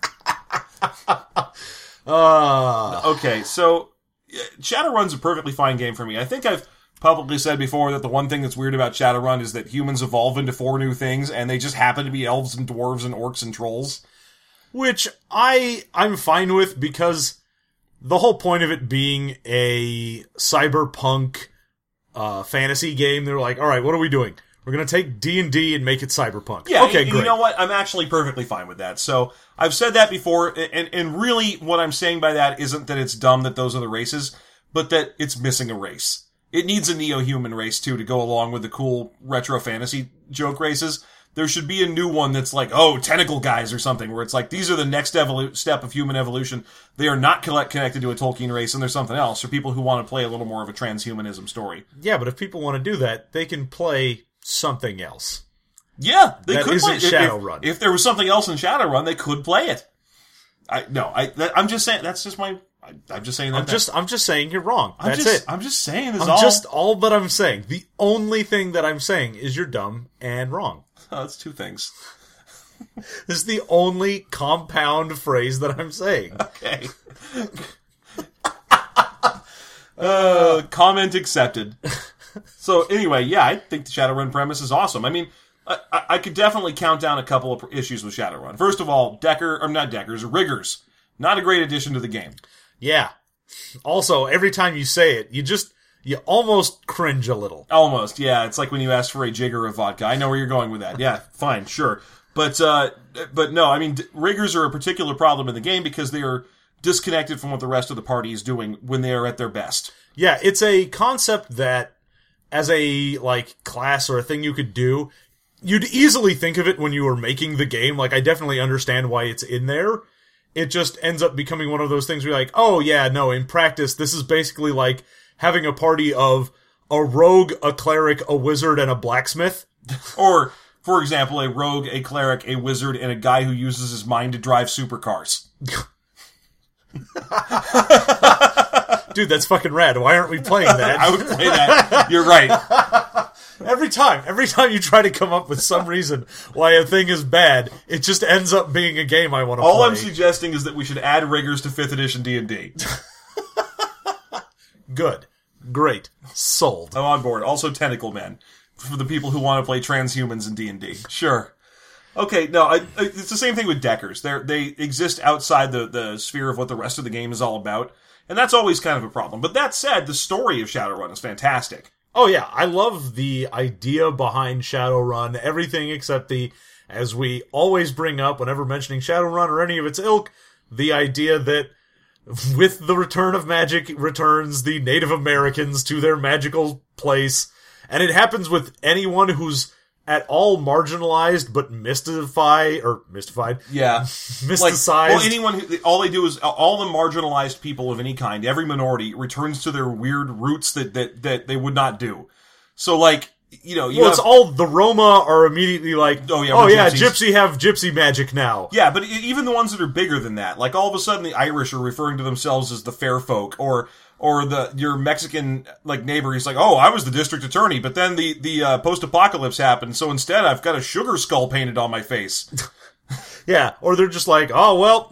Okay, so Shadowrun's a perfectly fine game for me. I think I've publicly said before that the one thing that's weird about Shadowrun is that humans evolve into 4 new things, and they just happen to be elves and dwarves and orcs and trolls. Which I'm fine with, because the whole point of it being a cyberpunk fantasy game, they're like, all right, what are we doing? We're going to take D&D and make it cyberpunk. Yeah, okay, and great. you know what? I'm actually perfectly fine with that. So, I've said that before, and really what I'm saying by that isn't that it's dumb that those are the races, but that it's missing a race. It needs a neo-human race, too, to go along with the cool retro fantasy joke races. There should be a new one that's like, tentacle guys or something, where it's like, these are the next step of human evolution. They are not connected to a Tolkien race, and there's something else, for people who want to play a little more of a transhumanism story. Yeah, but if people want to do that, they can play something else. Yeah, they that could isn't play Shadowrun. If there was something else in Shadowrun, they could play it. I'm just saying, that's just my... I'm just saying that. I'm just saying you're wrong. That's it. I'm just saying this all that I'm saying. The only thing that I'm saying is you're dumb and wrong. Oh, that's two things. This is the only compound phrase that I'm saying. Okay. Comment accepted. So anyway, yeah, I think the Shadowrun premise is awesome. I mean, I could definitely count down a couple of issues with Shadowrun. First of all, riggers. Not a great addition to the game. Yeah. Also, every time you say it, you almost cringe a little. Almost, yeah. It's like when you ask for a jigger of vodka. I know where you're going with that. Yeah, fine, sure. But no, I mean, riggers are a particular problem in the game because they are disconnected from what the rest of the party is doing when they are at their best. Yeah, it's a concept that, as a, class or a thing you could do, you'd easily think of it when you were making the game. I definitely understand why it's in there. It just ends up becoming one of those things where you're like, oh yeah, no, in practice, this is basically like having a party of a rogue, a cleric, a wizard, and a blacksmith. Or, for example, a rogue, a cleric, a wizard, and a guy who uses his mind to drive supercars. Dude, that's fucking rad. Why aren't we playing that? I would play that. You're right. Every time you try to come up with some reason why a thing is bad, it just ends up being a game I want to play. All I'm suggesting is that we should add riggers to 5th edition D&D. Good. Great. Sold. I'm on board. Also Tentacle Men. For the people who want to play transhumans in D&D. Sure. Okay, no, it's the same thing with Deckers. They exist outside the sphere of what the rest of the game is all about, and that's always kind of a problem. But that said, the story of Shadowrun is fantastic. Oh yeah, I love the idea behind Shadowrun, everything except as we always bring up whenever mentioning Shadowrun or any of its ilk, the idea that with the return of magic returns the Native Americans to their magical place, and it happens with anyone who's at all marginalized but mystified. Yeah. Mysticized. Anyone all they do is, all the marginalized people of any kind, every minority, returns to their weird roots that they would not do. So, it's all the Roma are immediately like, Gypsy have gypsy magic now. Yeah, but even the ones that are bigger than that, all of a sudden the Irish are referring to themselves as the fair folk, or your Mexican neighbor, he's like, oh, I was the district attorney, but then the post-apocalypse happened, so instead I've got a sugar skull painted on my face. Yeah, or they're just like, oh, well,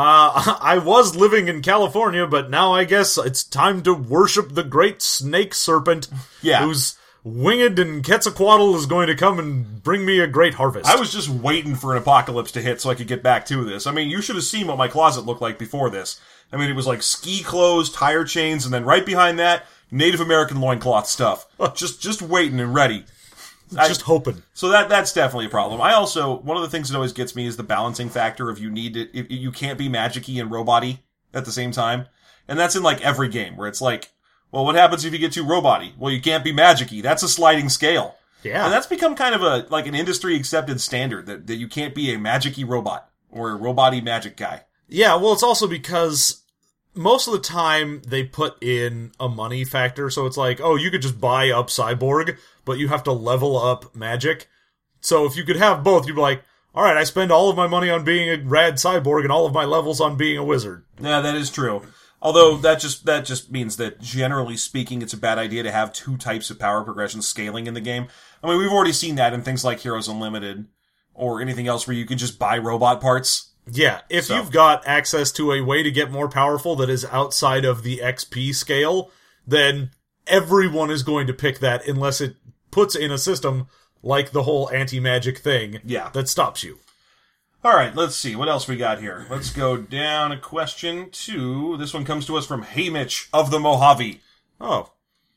I was living in California, but now I guess it's time to worship the great snake serpent, who's winged, and Quetzalcoatl is going to come and bring me a great harvest. I was just waiting for an apocalypse to hit so I could get back to this. I mean, you should have seen what my closet looked like before this. I mean, it was like ski clothes, tire chains, and then right behind that, Native American loincloth stuff. just waiting and ready. Just hoping. So that's definitely a problem. I also, one of the things that always gets me is the balancing factor of you can't be magic-y and robot-y at the same time. And that's in every game, where it's like, well, what happens if you get too robot-y? Well, you can't be magic-y. That's a sliding scale. Yeah. And that's become kind of an industry-accepted standard, that you can't be a magic-y robot, or a robot-y magic guy. Yeah, well, it's also because most of the time they put in a money factor, so it's like, oh, you could just buy up Cyborg, but you have to level up magic. So if you could have both, you'd be like, alright, I spend all of my money on being a rad Cyborg and all of my levels on being a wizard. Yeah, that is true. Although, that just means that, generally speaking, it's a bad idea to have two types of power progression scaling in the game. I mean, we've already seen that in things like Heroes Unlimited, or anything else where you can just buy robot parts. Yeah, if you've got access to a way to get more powerful that is outside of the XP scale, then everyone is going to pick that unless it puts in a system like the whole anti-magic thing that stops you. Alright, let's see. What else we got here? Let's go down a question to... This one comes to us from Haymitch of the Mojave. Oh.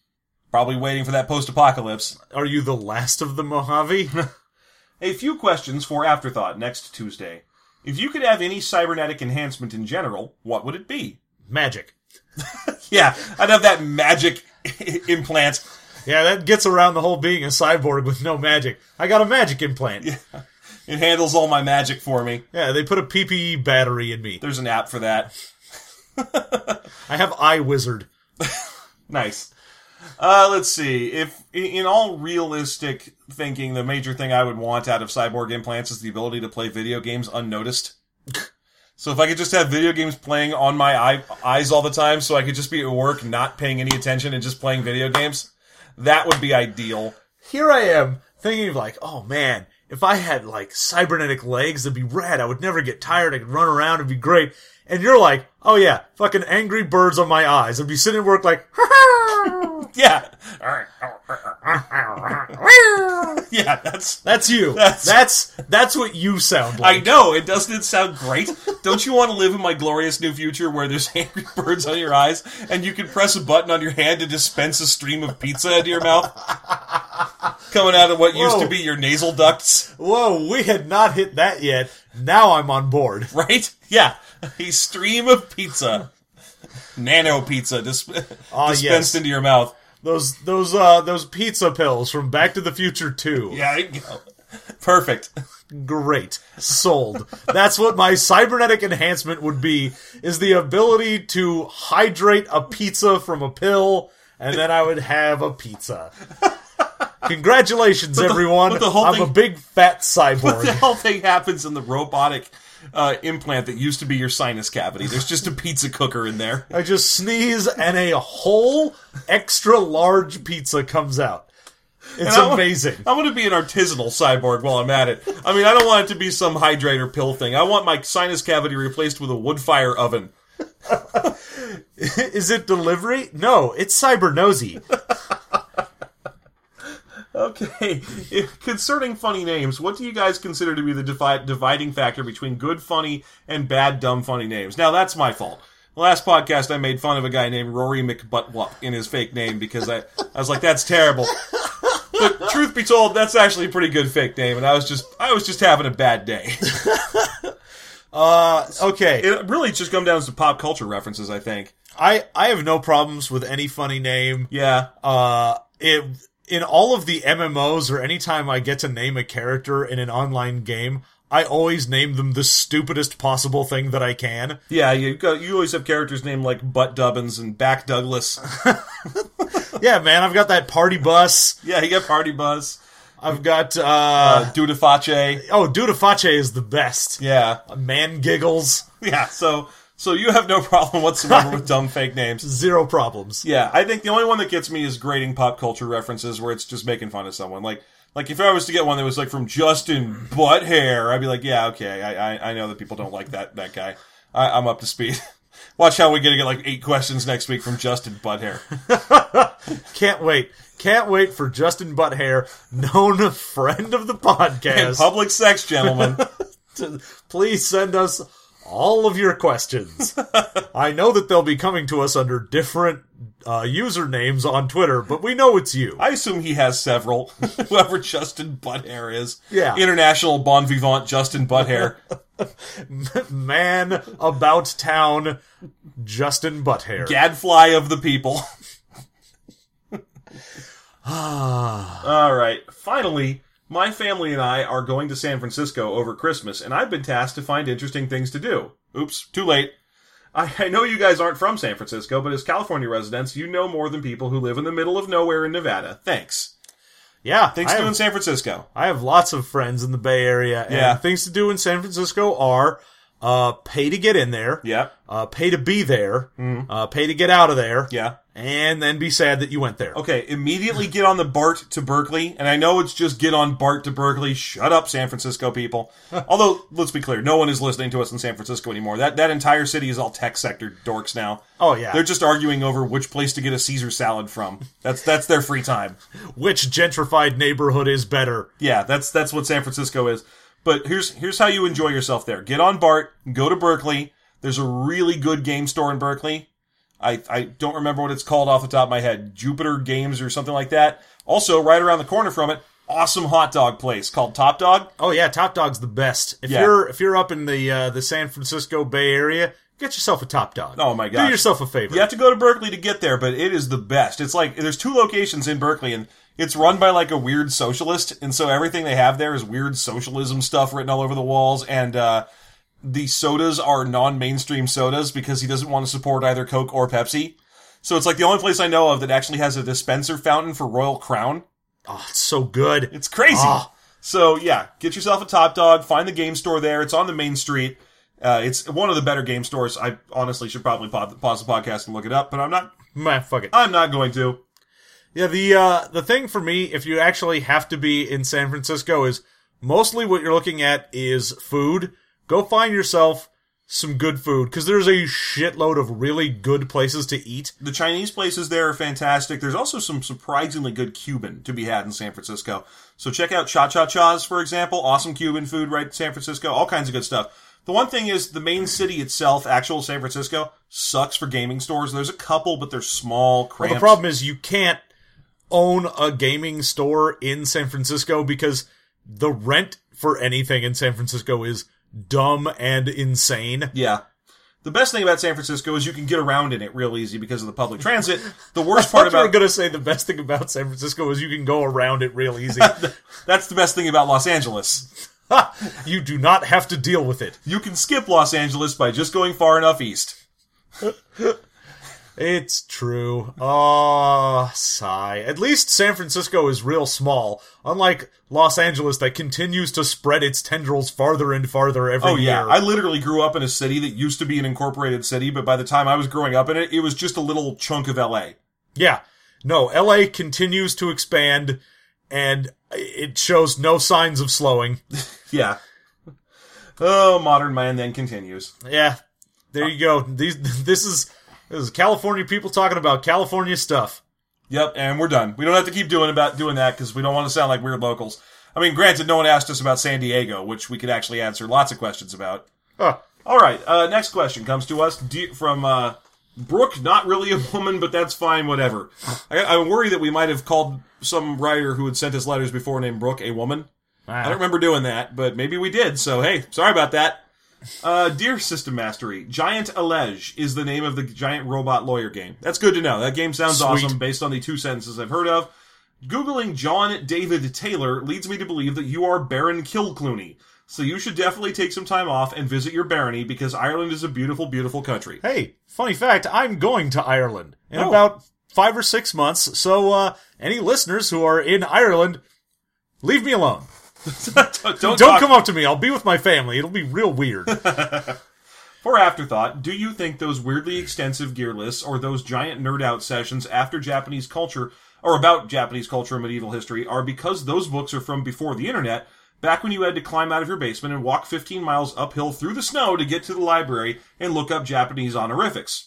Probably waiting for that post-apocalypse. Are you the last of the Mojave? A few questions for Afterthought next Tuesday. If you could have any cybernetic enhancement in general, what would it be? Magic. Yeah, I'd have that magic implant. Yeah, that gets around the whole being a cyborg with no magic. I got a magic implant. Yeah. It handles all my magic for me. Yeah, they put a PPE battery in me. There's an app for that. I have iWizard. Nice. Let's see. If, in all realistic thinking, the major thing I would want out of cyborg implants is the ability to play video games unnoticed. So if I could just have video games playing on my eyes all the time, so I could just be at work not paying any attention and just playing video games, that would be ideal. Here I am, thinking of like, oh man, if I had like cybernetic legs, that'd be rad. I would never get tired. I could run around. It'd be great. And you're like, oh yeah, fucking Angry Birds on my eyes. I'd be sitting at work like, yeah. Yeah, that's you. That's what you sound like. I know, it doesn't sound great. Don't you want to live in my glorious new future where there's Angry Birds on your eyes and you can press a button on your hand to dispense a stream of pizza into your mouth? Coming out of what used to be your nasal ducts. Whoa, we had not hit that yet. Now I'm on board. Right? Yeah. A stream of pizza. Nano pizza dispensed into your mouth. Those pizza pills from Back to the Future 2. Yeah, there you go. Perfect. Great. Sold. That's what my cybernetic enhancement would be, is the ability to hydrate a pizza from a pill, and then I would have a pizza. Congratulations, everyone. I'm a big fat cyborg. But the whole thing happens in the robotic implant that used to be your sinus cavity. There's just a pizza cooker in there. I just sneeze and a whole extra large pizza comes out. It's amazing. I want to be an artisanal cyborg while I'm at it. I mean, I don't want it to be some hydrator pill thing. I want my sinus cavity replaced with a wood fire oven. Is it delivery? No, it's cybernosy. Okay, concerning funny names, what do you guys consider to be the dividing factor between good funny and bad dumb funny names? Now, that's my fault. The last podcast, I made fun of a guy named Rory McButtwup in his fake name because I was like, that's terrible. But truth be told, that's actually a pretty good fake name, and I was just having a bad day. Okay. It really just comes down to pop culture references, I think. I have no problems with any funny name. Yeah. In all of the MMOs, or anytime I get to name a character in an online game, I always name them the stupidest possible thing that I can. Yeah, you always have characters named like Butt Dubbins and Back Douglas. Yeah, man, I've got that Party Bus. Yeah, you got Party Bus. I've got Dudaface. Oh, Dudaface is the best. Yeah. Man Giggles. Yeah, so you have no problem whatsoever with dumb fake names. Zero problems. Yeah, I think the only one that gets me is grading pop culture references where it's just making fun of someone. Like if I was to get one that was like from Justin Butthair, I'd be like, yeah, okay, I know that people don't like that guy. I'm up to speed. Watch how we're going to get like 8 questions next week from Justin Butthair. Can't wait. Can't wait for Justin Butthair, known friend of the podcast. And public sex gentleman. Please send us all of your questions. I know that they'll be coming to us under different usernames on Twitter, but we know it's you. I assume he has several. Whoever Justin Butthair is. Yeah. International bon vivant Justin Butthair. Man about town Justin Butthair. Gadfly of the people. Alright. Finally, my family and I are going to San Francisco over Christmas, and I've been tasked to find interesting things to do. Oops, too late. I know you guys aren't from San Francisco, but as California residents, you know more than people who live in the middle of nowhere in Nevada. Thanks. Yeah. Things to do in San Francisco. I have lots of friends in the Bay Area, and things to do in San Francisco are pay to get in there, pay to be there, pay to get out of there, and then be sad that you went there. Okay, immediately get on the BART to Berkeley, and I know it's just get on BART to Berkeley. Shut up, San Francisco people. Although, let's be clear, no one is listening to us in San Francisco anymore. That entire city is all tech sector dorks now. Oh, yeah. They're just arguing over which place to get a Caesar salad from. That's their free time. Which gentrified neighborhood is better? Yeah, that's what San Francisco is. But here's how you enjoy yourself there. Get on BART, go to Berkeley. There's a really good game store in Berkeley. I don't remember what it's called off the top of my head. Jupiter Games or something like that. Also, right around the corner from it, awesome hot dog place called Top Dog. Oh yeah, Top Dog's the best. If you're up in the San Francisco Bay Area, get yourself a Top Dog. Oh my gosh. Do yourself a favor. You have to go to Berkeley to get there, but it is the best. It's like, there's 2 locations in Berkeley, and it's run by like a weird socialist, and so everything they have there is weird socialism stuff written all over the walls, and the sodas are non-mainstream sodas because he doesn't want to support either Coke or Pepsi. So it's like the only place I know of that actually has a dispenser fountain for Royal Crown. Oh, it's so good. It's crazy. Oh. So yeah, get yourself a Top Dog, find the game store there. It's on the main street. It's one of the better game stores. I honestly should probably pause the podcast and look it up, but I'm not. Man, fuck it. I'm not going to. Yeah, the thing for me, if you actually have to be in San Francisco, is mostly what you're looking at is food. Go find yourself some good food, because there's a shitload of really good places to eat. The Chinese places there are fantastic. There's also some surprisingly good Cuban to be had in San Francisco. So check out Cha Cha Cha's, for example. Awesome Cuban food right in San Francisco. All kinds of good stuff. The one thing is, the main city itself, actual San Francisco, sucks for gaming stores. There's a couple, but they're small, cramped. Well, the problem is you can't own a gaming store in San Francisco because the rent for anything in San Francisco is dumb and insane. Yeah. The best thing about San Francisco is you can get around in it real easy because of the public transit. The worst part about... you were going to say the best thing about San Francisco is you can go around it real easy. That's the best thing about Los Angeles. You do not have to deal with it. You can skip Los Angeles by just going far enough east. It's true. Oh, sigh. At least San Francisco is real small, unlike Los Angeles that continues to spread its tendrils farther and farther every year. I literally grew up in a city that used to be an incorporated city, but by the time I was growing up in it, it was just a little chunk of LA. Yeah. No, LA continues to expand, and it shows no signs of slowing. Yeah. Oh, modern man then continues. Yeah. There you go. This is California people talking about California stuff. Yep, and we're done. We don't have to keep doing that because we don't want to sound like weird locals. I mean, granted, no one asked us about San Diego, which we could actually answer lots of questions about. Huh. All right, next question comes to us from Brooke, not really a woman, but that's fine, whatever. I'm worried that we might have called some writer who had sent us letters before named Brooke a woman. I don't remember doing that, but maybe we did, so hey, sorry about that. Dear System Mastery, Giant Allege is the name of the giant robot lawyer game. That's good to know. That game sounds awesome based on the 2 sentences I've heard of. Googling John David Taylor leads me to believe that you are Baron Kilclooney. So you should definitely take some time off and visit your barony because Ireland is a beautiful, beautiful country. Hey, funny fact, I'm going to Ireland in about 5 or 6 months. So, any listeners who are in Ireland, leave me alone. Don't come up to me. I'll be with my family. It'll be real weird. For afterthought, do you think those weirdly extensive gear lists or those giant nerd out sessions after Japanese culture or about Japanese culture and medieval history are because those books are from before the internet, back when you had to climb out of your basement and walk 15 miles uphill through the snow to get to the library and look up Japanese honorifics?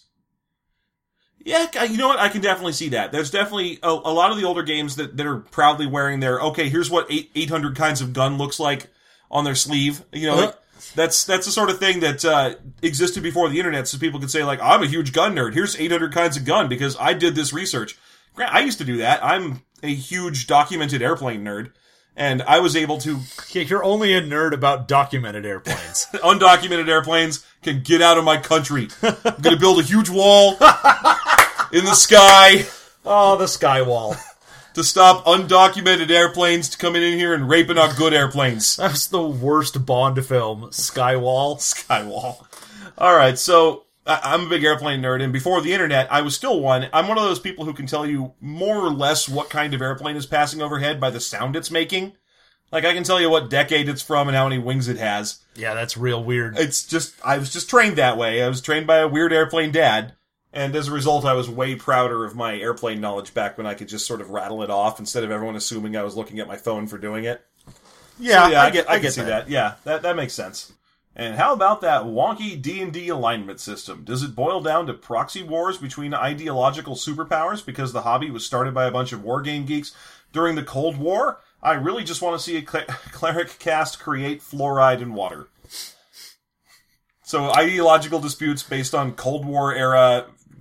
Yeah, you know what? I can definitely see that. There's definitely a lot of the older games that are proudly wearing their, okay, here's what 800 kinds of gun looks like on their sleeve. You know, like, that's the sort of thing that existed before the internet, so people could say, like, I'm a huge gun nerd. Here's 800 kinds of gun because I did this research. I used to do that. I'm a huge documented airplane nerd, and I was able to... Yeah, you're only a nerd about documented airplanes. Undocumented airplanes can get out of my country. I'm going to build a huge wall in the sky. Oh, the sky wall. To stop undocumented airplanes to coming in here and raping our good airplanes. That's the worst Bond film, Skywall. Skywall. All right, so I'm a big airplane nerd, and before the internet, I was still one. I'm one of those people who can tell you more or less what kind of airplane is passing overhead by the sound it's making. Like, I can tell you what decade it's from and how many wings it has. Yeah, that's real weird. It's just, I was just trained that way. I was trained by a weird airplane dad. And as a result, I was way prouder of my airplane knowledge back when I could just sort of rattle it off instead of everyone assuming I was looking at my phone for doing it. Yeah, so, yeah, I can see that. Yeah, that makes sense. And how about that wonky D&D alignment system? Does it boil down to proxy wars between ideological superpowers because the hobby was started by a bunch of wargame geeks during the Cold War? I really just want to see a cleric cast create fluoride in water. So ideological disputes based on Cold War era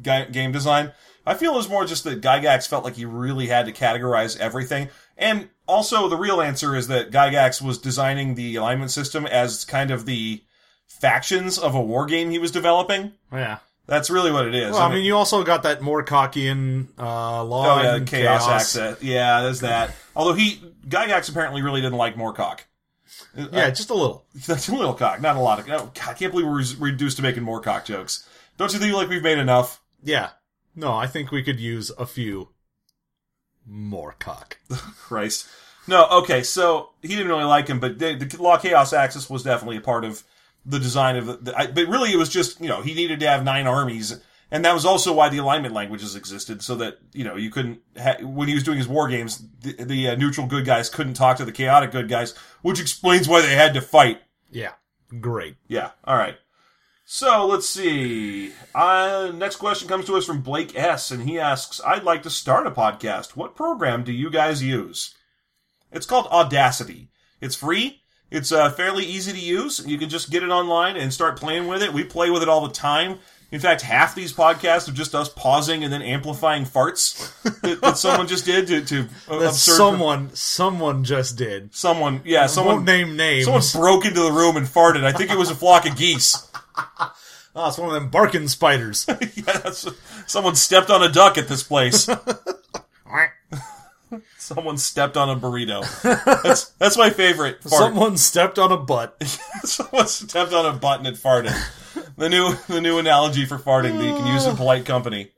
game design. I feel it was more just that Gygax felt like he really had to categorize everything. And also, the real answer is that Gygax was designing the alignment system as kind of the factions of a war game he was developing. Yeah. That's really what it is. Well, I mean, you also got that Morkockian law. Oh, yeah, and Chaos Access. Yeah, there's that. Although Gygax apparently really didn't like Moorcock. Yeah, just a little. That's a little cock, not a lot of... God, I can't believe we're reduced to making more cock jokes. Don't you think like we've made enough? Yeah. No, I think we could use a few more cock. Christ. No, okay, so he didn't really like him, but the Law Chaos Axis was definitely a part of the design of but really it was just, he needed to have 9 armies, and that was also why the alignment languages existed, so that, you couldn't, when he was doing his war games, the neutral good guys couldn't talk to the chaotic good guys, which explains why they had to fight. Yeah. Great. Yeah, alright. So, let's see. Next question comes to us from Blake S., and he asks, I'd like to start a podcast. What program do you guys use? It's called Audacity. It's free. It's fairly easy to use. You can just get it online and start playing with it. We play with it all the time. In fact, half these podcasts are just us pausing and then amplifying farts that someone just did to absurd... Someone just did. Someone won't name names. Someone broke into the room and farted. I think it was a flock of geese. Oh, it's one of them barking spiders. Yeah, someone stepped on a duck at this place. Someone stepped on a burrito. That's my favorite fart. Someone stepped on a butt. Someone stepped on a butt and it farted. The new analogy for farting that you can use in polite company.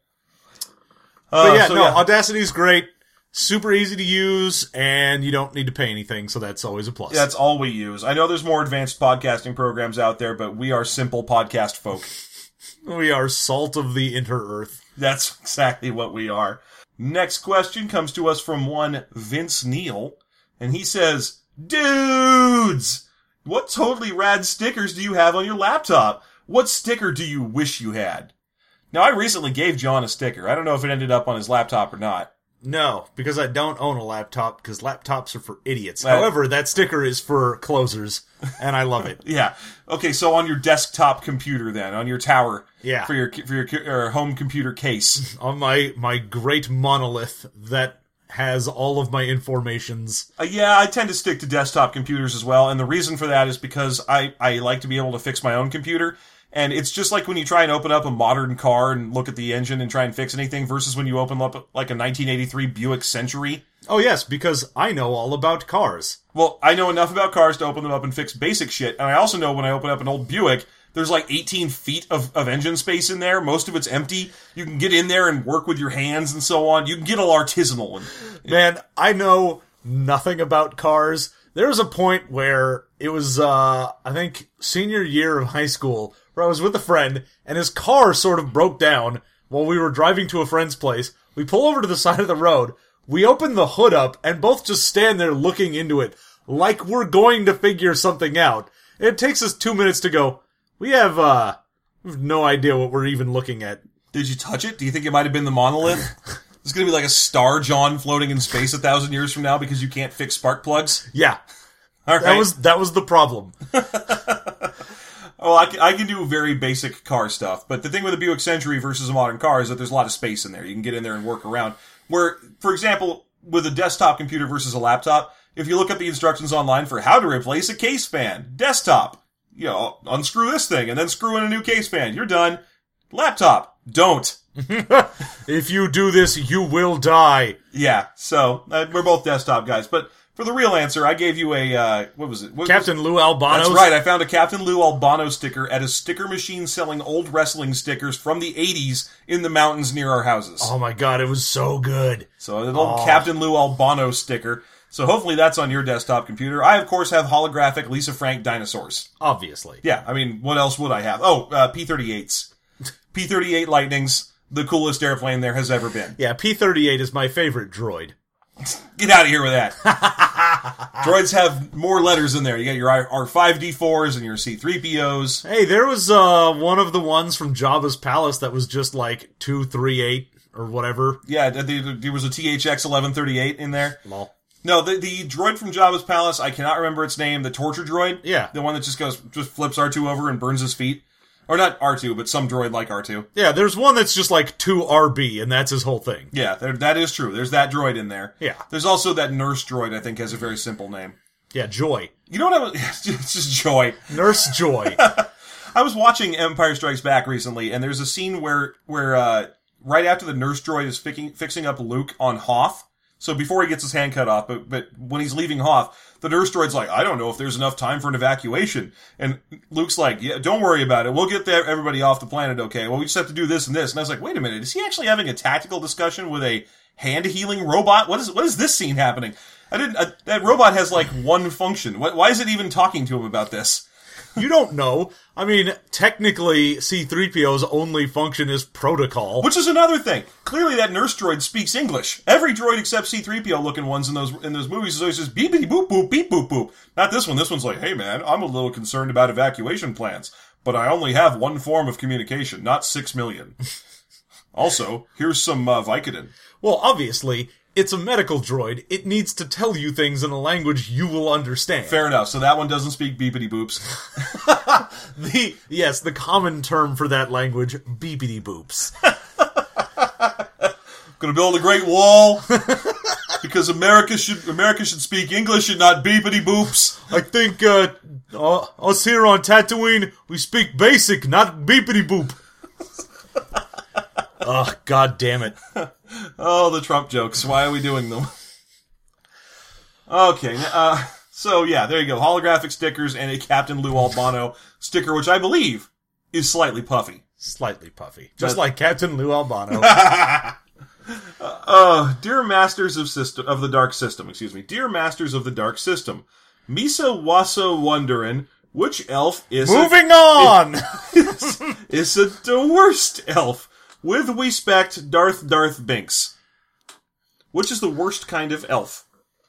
Audacity's great. Super easy to use, and you don't need to pay anything, so that's always a plus. That's all we use. I know there's more advanced podcasting programs out there, but we are simple podcast folk. We are salt of the inter-earth. That's exactly what we are. Next question comes to us from one Vince Neal, and he says, Dudes! What totally rad stickers do you have on your laptop? What sticker do you wish you had? Now, I recently gave John a sticker. I don't know if it ended up on his laptop or not. No, because I don't own a laptop, because laptops are for idiots. However, that sticker is for closers, and I love it. Yeah. Okay, so on your desktop computer then, on your tower. Yeah. For your home computer case. On my great monolith that has all of my informations. Yeah, I tend to stick to desktop computers as well, and the reason for that is because I like to be able to fix my own computer. And it's just like when you try and open up a modern car and look at the engine and try and fix anything versus when you open up like a 1983 Buick Century. Oh yes, because I know all about cars. Well, I know enough about cars to open them up and fix basic shit. And I also know when I open up an old Buick, there's like 18 feet of engine space in there. Most of it's empty. You can get in there and work with your hands and so on. You can get all artisanal. Man, I know nothing about cars. There was a point where it was, I think, senior year of high school, where I was with a friend, and his car sort of broke down while we were driving to a friend's place. We pull over to the side of the road, we open the hood up, and both just stand there looking into it, like we're going to figure something out. It takes us 2 minutes to go, we have no idea what we're even looking at. Did you touch it? Do you think it might have been the monolith? It's going to be like a star John floating in space 1,000 years from now because you can't fix spark plugs? Yeah. All right. That was the problem. Oh, I can do very basic car stuff, but the thing with a Buick Century versus a modern car is that there's a lot of space in there. You can get in there and work around. Where, for example, with a desktop computer versus a laptop, if you look up the instructions online for how to replace a case fan, desktop, unscrew this thing and then screw in a new case fan. You're done. Laptop, don't. If you do this, you will die. Yeah, so we're both desktop guys, but for the real answer, I gave you a, what was it? Captain Lou Albano. That's right, I found a Captain Lou Albano sticker at a sticker machine selling old wrestling stickers from the 80s in the mountains near our houses. Oh my god, it was so good. So an old Captain Lou Albano sticker. So hopefully that's on your desktop computer. I, of course, have holographic Lisa Frank dinosaurs. Obviously. Yeah, I mean, what else would I have? Oh, P-38s. P-38 Lightnings, the coolest airplane there has ever been. Yeah, P-38 is my favorite droid. Get out of here with that. Droids have more letters in there. You got your R5-D4s and your C-3POs. Hey, there was one of the ones from Jabba's Palace that was just like 238 or whatever. Yeah, there was a THX-1138 in there. Lol. No, the droid from Jabba's Palace, I cannot remember its name, the torture droid. Yeah. The one that just flips R2 over and burns his feet. Or not R2, but some droid like R2. Yeah, there's one that's just like 2RB, and that's his whole thing. Yeah, that is true. There's that droid in there. Yeah. There's also that nurse droid, I think, has a very simple name. Yeah, Joy. You know what I was... It's just Joy. Nurse Joy. I was watching Empire Strikes Back recently, and there's a scene where right after the nurse droid is fixing up Luke on Hoth, so before he gets his hand cut off, but when he's leaving Hoth, the nurse droid's like, I don't know if there's enough time for an evacuation. And Luke's like, yeah, don't worry about it. We'll get everybody off the planet okay. Well, we just have to do this and this. And I was like, wait a minute, is he actually having a tactical discussion with a hand-healing robot? What is this scene happening? That robot has like one function. Why is it even talking to him about this? You don't know. I mean, technically, C-3PO's only function is protocol. Which is another thing. Clearly that nurse droid speaks English. Every droid except C-3PO looking ones in those movies is always just beep beep boop boop beep boop boop. Not this one. This one's like, hey man, I'm a little concerned about evacuation plans, but I only have one form of communication, not 6 million. Also, here's some Vicodin. Well, obviously, it's a medical droid. It needs to tell you things in a language you will understand. Fair enough. So that one doesn't speak beepity boops. The common term for that language, beepity boops. Gonna build a great wall because America should speak English and not beepity boops. I think us here on Tatooine, we speak basic, not beepity boop. Oh, God damn it. Oh, the Trump jokes. Why are we doing them? Okay, so yeah, there you go. Holographic stickers and a Captain Lou Albano sticker, which I believe is slightly puffy. Slightly puffy. Just like Captain Lou Albano. Dear Masters of the Dark System, Dear Masters of the Dark System, Misa Wasa wonderin' which elf is Moving on! is the worst elf? With respect, Darth Binks. Which is the worst kind of elf?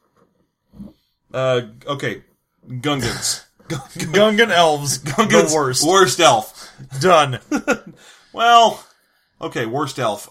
Okay. Gungans. Gungan elves. Gungan's the worst. Worst elf. Done. Well, okay, worst elf.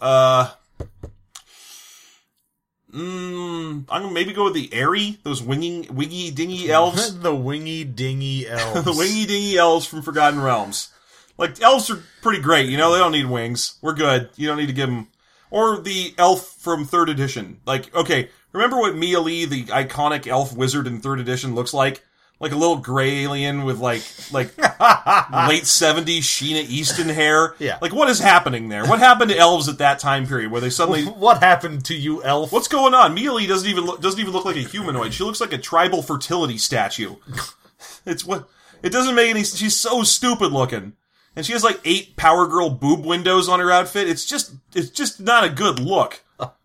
I'm gonna maybe go with the airy, those wingy dingy elves. The wingy dingy elves. The wingy dingy elves from Forgotten Realms. Like, elves are pretty great, you know, they don't need wings. We're good. You don't need to give them... Or the elf from 3rd edition. Like, okay, remember what Mia Lee, the iconic elf wizard in 3rd edition, looks like? Like a little gray alien with, like late 70s Sheena Easton hair? Yeah. Like, what is happening there? What happened to elves at that time period, where they suddenly... What happened to you, elf? What's going on? Mia Lee doesn't even look like a humanoid. She looks like a tribal fertility statue. It doesn't make any... She's so stupid looking. And she has like 8 Power Girl boob windows on her outfit. It's just not a good look.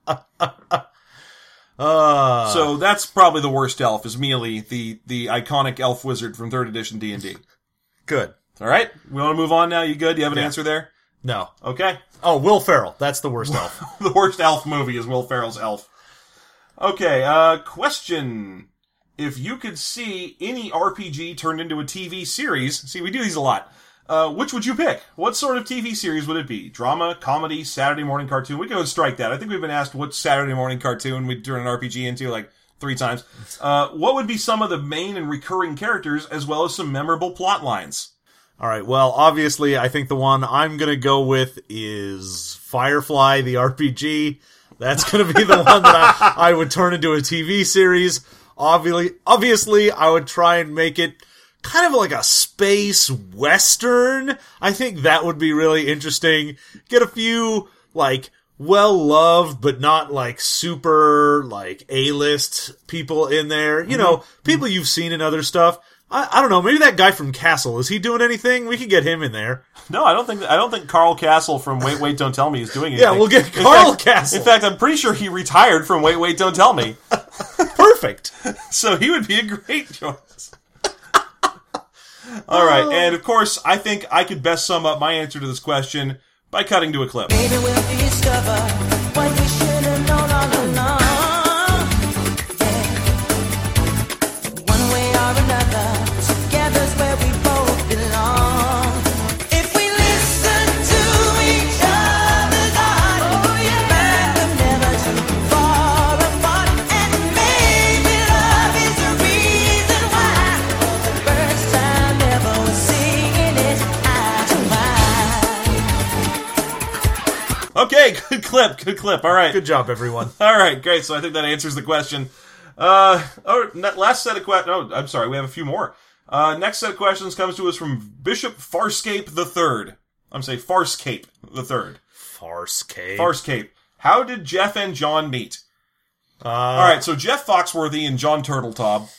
So that's probably the worst elf, is Mia Lee, the iconic elf wizard from 3rd edition D&D. Good. Alright, we want to move on now? You good? Do you have an answer there? No. Okay. Oh, Will Ferrell. That's the worst elf. The worst elf movie is Will Ferrell's Elf. Okay, question. If you could see any RPG turned into a TV series, see, we do these a lot, which would you pick? What sort of TV series would it be? Drama, comedy, Saturday morning cartoon? We can go and strike that. I think we've been asked what Saturday morning cartoon we'd turn an RPG into like 3 times. What would be some of the main and recurring characters, as well as some memorable plot lines? Alright, well, obviously, I think the one I'm gonna go with is Firefly, the RPG. That's gonna be the one that I would turn into a TV series. Obviously, I would try and make it kind of like a space western. I think that would be really interesting. Get a few, like, well-loved, but not, like, super, like, A-list people in there. You know, people you've seen in other stuff. I don't know, maybe that guy from Castle, is he doing anything? We could get him in there. No, I don't think Carl Castle from Wait, Wait, Don't Tell Me is doing anything. Yeah, we'll get Carl Castle. In fact, I'm pretty sure he retired from Wait, Wait, Don't Tell Me. Perfect. So he would be a great choice. All right, and of course, I think I could best sum up my answer to this question by cutting to a clip. Maybe we'll discover what we should have known all along. Yeah. One way or another, together's where we both belong. If we listen to each other's heart, find them never too far apart. And maybe love is the reason why, for the first time ever, we're singing it eye to eye. clip. All right. Good job, everyone. All right, great. So I think that answers the question. Last set of questions. Oh, I'm sorry. We have a few more. Next set of questions comes to us from Bishop Farscape III. I'm saying Farscape III. Farscape. How did Jeff and John meet? All right, so Jeff Foxworthy and John Turteltaub,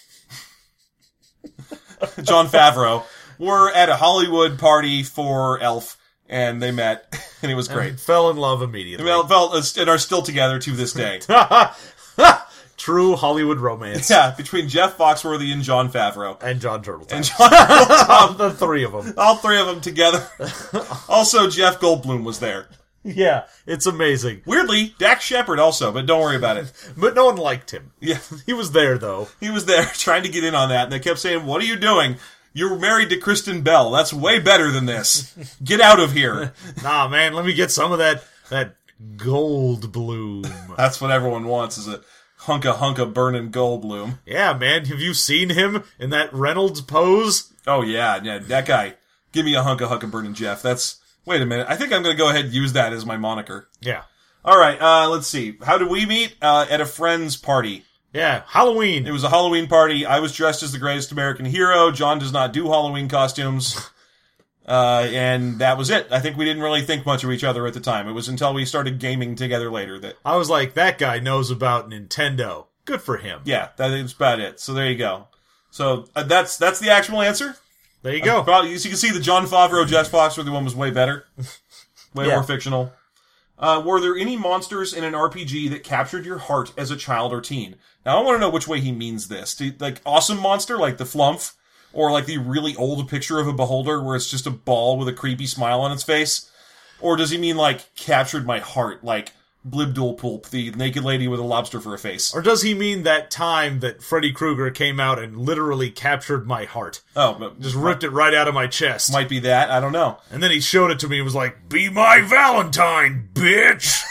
John Favreau, were at a Hollywood party for Elf, and they met, and it was great. And fell in love immediately. And are still together to this day. True Hollywood romance. Yeah, between Jeff Foxworthy and John Favreau. And John Turteltaub. The three of them. All three of them together. Also, Jeff Goldblum was there. Yeah, it's amazing. Weirdly, Dax Shepard also, but don't worry about it. But no one liked him. Yeah. He was there, though. He was there trying to get in on that, and they kept saying, "What are you doing? You're married to Kristen Bell. That's way better than this. Get out of here." Nah, man, let me get some of that Goldblum. That's what everyone wants, is a hunka burning Goldblum. Yeah, man, have you seen him in that Reynolds pose? Oh, yeah, that guy. Give me a hunka burning Jeff. Wait a minute. I think I'm going to go ahead and use that as my moniker. Yeah. All right, let's see. How did we meet? At a friend's party. Yeah, Halloween. It was a Halloween party. I was dressed as the greatest American hero. John does not do Halloween costumes. And that was it. I think we didn't really think much of each other at the time. It was until we started gaming together later that... I was like, that guy knows about Nintendo. Good for him. Yeah, that is about it. So there you go. So that's the actual answer. There you go. As you can see, the John Favreau, Jeff Foxworthy one was way better. Way more fictional. Were there any monsters in an RPG that captured your heart as a child or teen? Now, I want to know which way he means this. Like, awesome monster, like the Flumph, or like the really old picture of a beholder where it's just a ball with a creepy smile on its face? Or does he mean, like, captured my heart, like Blibdoolpoolp, the naked lady with a lobster for a face? Or does he mean that time that Freddy Krueger came out and literally captured my heart? Oh, but just ripped it right out of my chest. Might be that. I don't know. And then he showed it to me and was like, "Be my Valentine, bitch!"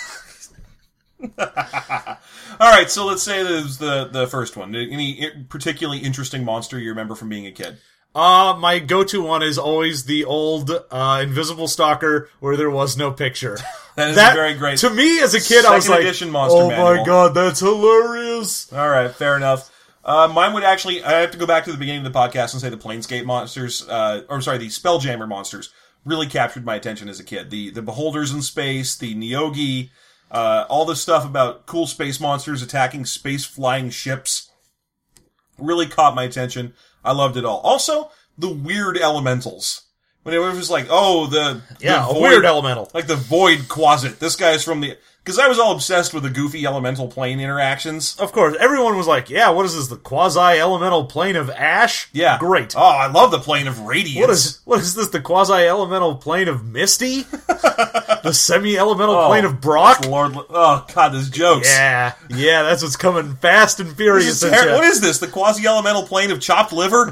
All right, so let's say that it was the first one. Any particularly interesting monster you remember from being a kid? My go-to one is always the old Invisible Stalker where there was no picture. That is a very great... To me, as a kid, I was like, edition Monster oh Manual. my god, that's hilarious. All right, fair enough. Mine would actually... I have to go back to the beginning of the podcast and say the Planescape monsters... the Spelljammer monsters really captured my attention as a kid. The Beholders in space, the Neogi, all this stuff about cool space monsters attacking space-flying ships really caught my attention. I loved it all. Also, the weird elementals. When it was like, the void, weird elemental. Like the Void Quasit. This guy's from the... Because I was all obsessed with the goofy elemental plane interactions. Of course, everyone was like, yeah, what is this, the quasi-elemental plane of ash? Yeah. Great. Oh, I love the plane of radiance. What is this, the quasi-elemental plane of Misty? The semi-elemental plane of Brock? Lord, oh, God, those jokes. Yeah, that's what's coming fast and furious. What is this, the quasi-elemental plane of chopped liver?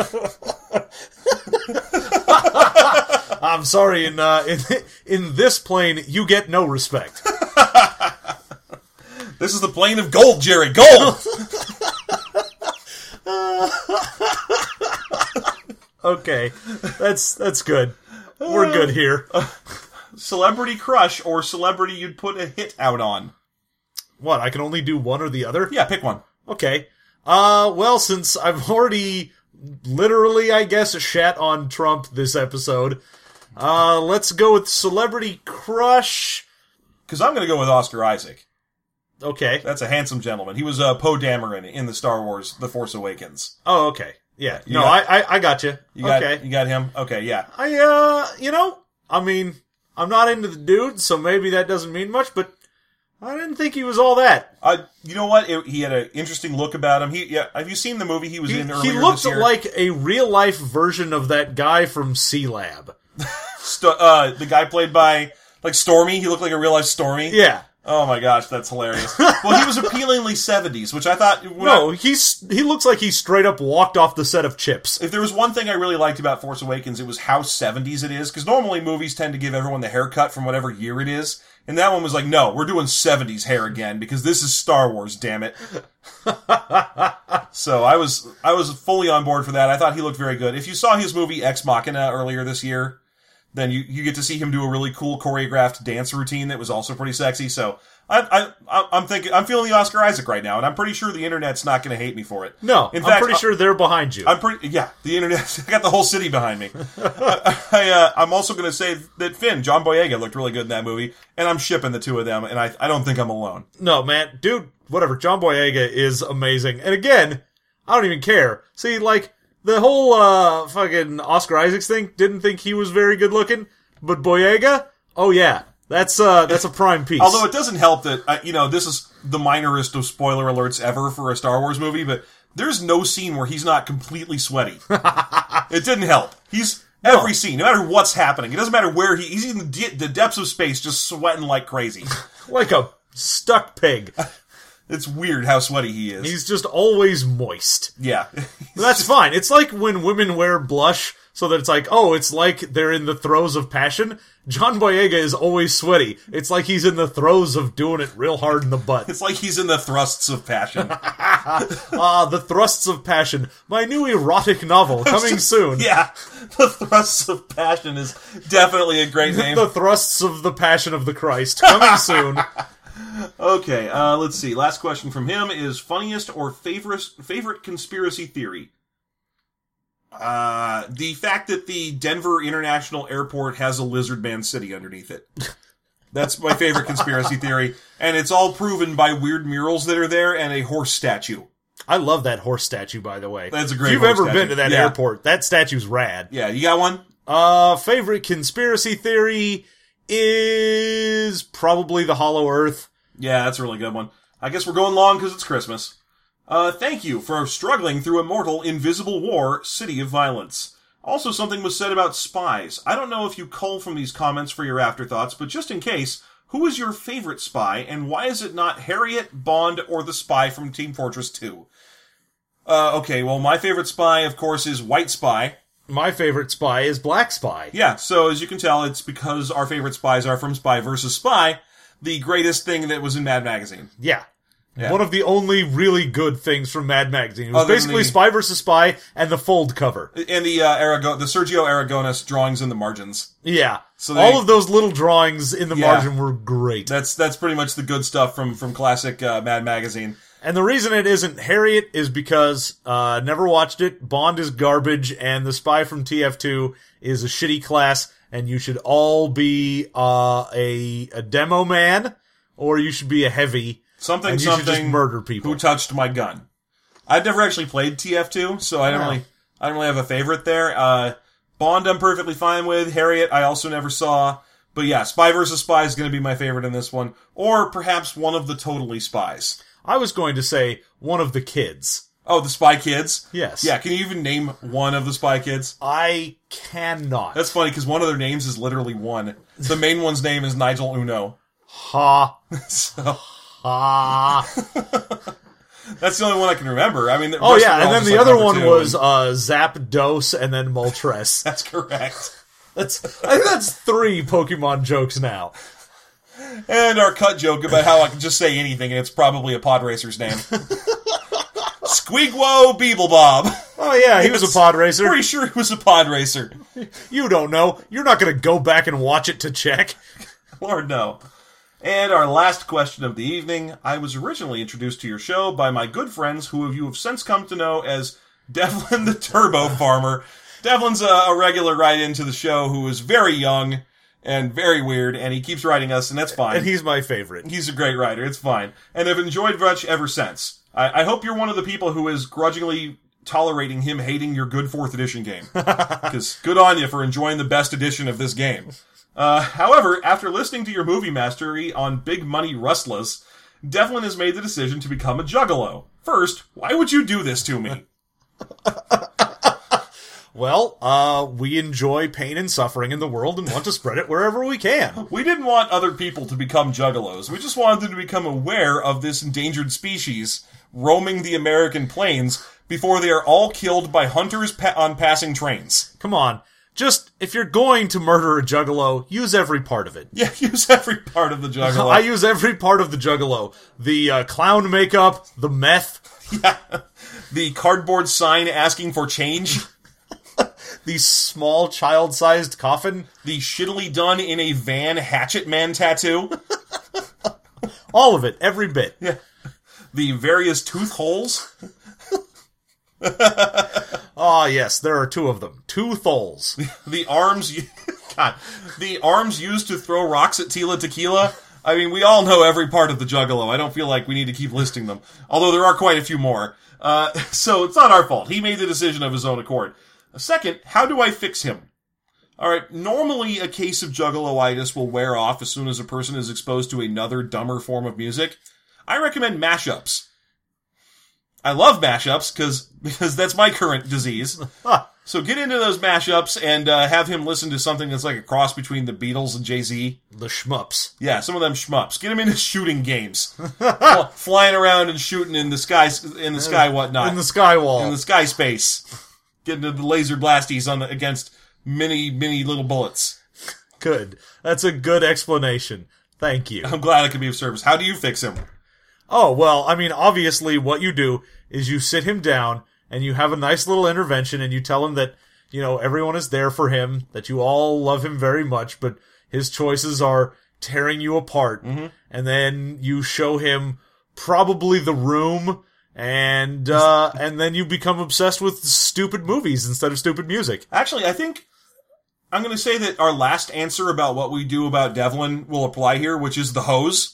I'm sorry, in this plane, you get no respect. This is the plane of gold, Jerry, gold! Okay, that's good. We're good here. Celebrity crush or celebrity you'd put a hit out on? What, I can only do one or the other? Yeah, pick one. Okay. Well, since I've already literally, I guess, shat on Trump this episode, let's go with celebrity crush. Because I'm going to go with Oscar Isaac. Okay. That's a handsome gentleman. He was Poe Dameron in the Star Wars The Force Awakens. Oh, okay. Yeah. I got you. You got him? Okay, yeah. I mean, I'm not into the dude, so maybe that doesn't mean much, but I didn't think he was all that. You know what? He had an interesting look about him. Have you seen the movie he was in earlier this year? He looked like a real-life version of that guy from C-Lab. The guy played by, like, Stormy? He looked like a real-life Stormy? Yeah. Oh my gosh, that's hilarious. Well, he was appealingly 70s, which I thought... he looks like he straight up walked off the set of Chips. If there was one thing I really liked about Force Awakens, it was how 70s it is, because normally movies tend to give everyone the haircut from whatever year it is, and that one was like, no, we're doing 70s hair again, because this is Star Wars, damn it. So I was fully on board for that. I thought he looked very good. If you saw his movie Ex Machina earlier this year, then you get to see him do a really cool choreographed dance routine that was also pretty sexy. So I'm feeling the Oscar Isaac right now, and I'm pretty sure the internet's not going to hate me for it. No, in I'm fact, pretty sure they're behind you. The internet, I got the whole city behind me. I'm also going to say that John Boyega looked really good in that movie, and I'm shipping the two of them, and I don't think I'm alone. No, man, dude, whatever. John Boyega is amazing, and again, I don't even care. See, like the whole fucking Oscar Isaacs thing, didn't think he was very good looking, but Boyega, oh yeah. That's a prime piece. Although it doesn't help that, this is the minorest of spoiler alerts ever for a Star Wars movie, but there's no scene where he's not completely sweaty. It didn't help. He's every scene, no matter what's happening. It doesn't matter where he's in the depths of space just sweating like crazy. Like a stuck pig. It's weird how sweaty he is. He's just always moist. Yeah. That's fine. It's like when women wear blush so that it's like, oh, it's like they're in the throes of passion. John Boyega is always sweaty. It's like he's in the throes of doing it real hard in the butt. It's like he's in the thrusts of passion. The Thrusts of Passion. My new erotic novel coming soon. Yeah. The Thrusts of Passion is definitely a great name. The Thrusts of the Passion of the Christ coming soon. Okay, let's see. Last question from him is funniest or favorite conspiracy theory? The fact that the Denver International Airport has a lizard man city underneath it. That's my favorite conspiracy theory. And it's all proven by weird murals that are there and a horse statue. I love that horse statue, by the way. That's a great If you've horse ever statue. been to that airport, that statue's rad. Yeah, you got one? Favorite conspiracy theory is probably the Hollow Earth. Yeah, that's a really good one. I guess we're going long because it's Christmas. Thank you for struggling through Immortal Invisible War, City of Violence. Also, something was said about spies. I don't know if you cull from these comments for your afterthoughts, but just in case, who is your favorite spy, and why is it not Harriet, Bond, or the spy from Team Fortress 2? Okay, well, my favorite spy, of course, is White Spy. My favorite spy is Black Spy. Yeah, so as you can tell, it's because our favorite spies are from Spy vs. Spy, the greatest thing that was in Mad Magazine. Yeah. Yeah. One of the only really good things from Mad Magazine. It was Other than basically the- Spy vs. Spy and the fold cover. And the Sergio Aragonis drawings in the margins. Yeah. So all of those little drawings in the Yeah. margin were great. That's pretty much the good stuff from classic Mad Magazine. And the reason it isn't Harriet is because never watched it. Bond is garbage, and the spy from TF2 is a shitty class, and you should all be a demo man, or you should be a heavy. Something and you should just murder people. Who touched my gun? I've never actually played TF2, so I don't really have a favorite there. Bond I'm perfectly fine with. Harriet I also never saw. But yeah, Spy vs. Spy is going to be my favorite in this one. Or perhaps one of the Totally Spies. I was going to say one of the kids. Oh, the Spy Kids? Yes. Yeah, can you even name one of the Spy Kids? I cannot. That's funny, because one of their names is literally one. The main one's name is Nigel Uno. Ha. So... Ha. That's the only one I can remember. I mean, Oh yeah, and then the other one two, was Zap, Dose, and then Moltres. That's correct. I think that's 3 Pokemon jokes now. And our cut joke about how I can just say anything and it's probably a pod racer's name. Squigwo Beeblebob. Oh yeah, he was a pod racer. Pretty sure he was a pod racer. You don't know. You're not going to go back and watch it to check. Lord, no. And our last question of the evening. I was originally introduced to your show by my good friends who you have since come to know as Devlin the Turbo Farmer. Devlin's a regular write-in to the show who is very young and very weird, and he keeps writing us, and that's fine. And he's my favorite. He's a great writer. It's fine. And I've enjoyed Vrutch ever since. I hope you're one of the people who is grudgingly tolerating him hating your good 4th edition game. Because good on you for enjoying the best edition of this game. However, after listening to your movie mastery on Big Money Rustlers, Devlin has made the decision to become a juggalo. First, why would you do this to me? Well, we enjoy pain and suffering in the world and want to spread it wherever we can. We didn't want other people to become juggalos. We just wanted them to become aware of this endangered species roaming the American plains before they are all killed by hunters on passing trains. Come on. Just, if you're going to murder a juggalo, use every part of it. Yeah, use every part of the juggalo. I use every part of the juggalo. The clown makeup, the meth. Yeah. The cardboard sign asking for change. the small child-sized coffin. The shittily done in a van Hatchet Man tattoo. All of it, every bit. Yeah. The various tooth holes. Ah, yes, there are 2 of them. 2 tholes. The arms... God. The arms used to throw rocks at Tila Tequila. I mean, we all know every part of the Juggalo. I don't feel like we need to keep listing them. Although there are quite a few more. So it's not our fault. He made the decision of his own accord. Second, how do I fix him? Alright, normally a case of Juggalo-itis will wear off as soon as a person is exposed to another dumber form of music. I recommend mashups. I love mashups because that's my current disease. So get into those mashups and have him listen to something that's like a cross between the Beatles and Jay-Z. The shmups. Yeah, some of them shmups. Get him into shooting games. Flying around and shooting in the sky whatnot. In the sky wall. In the sky space. Getting the laser blasties against many little bullets. Good. That's a good explanation. Thank you. I'm glad I could be of service. How do you fix him? Oh, well, I mean, obviously what you do is you sit him down and you have a nice little intervention and you tell him that, you know, everyone is there for him, that you all love him very much, but his choices are tearing you apart. Mm-hmm. And then you show him probably The Room, and then you become obsessed with stupid movies instead of stupid music. Actually, I think I'm going to say that our last answer about what we do about Devlin will apply here, which is the hose.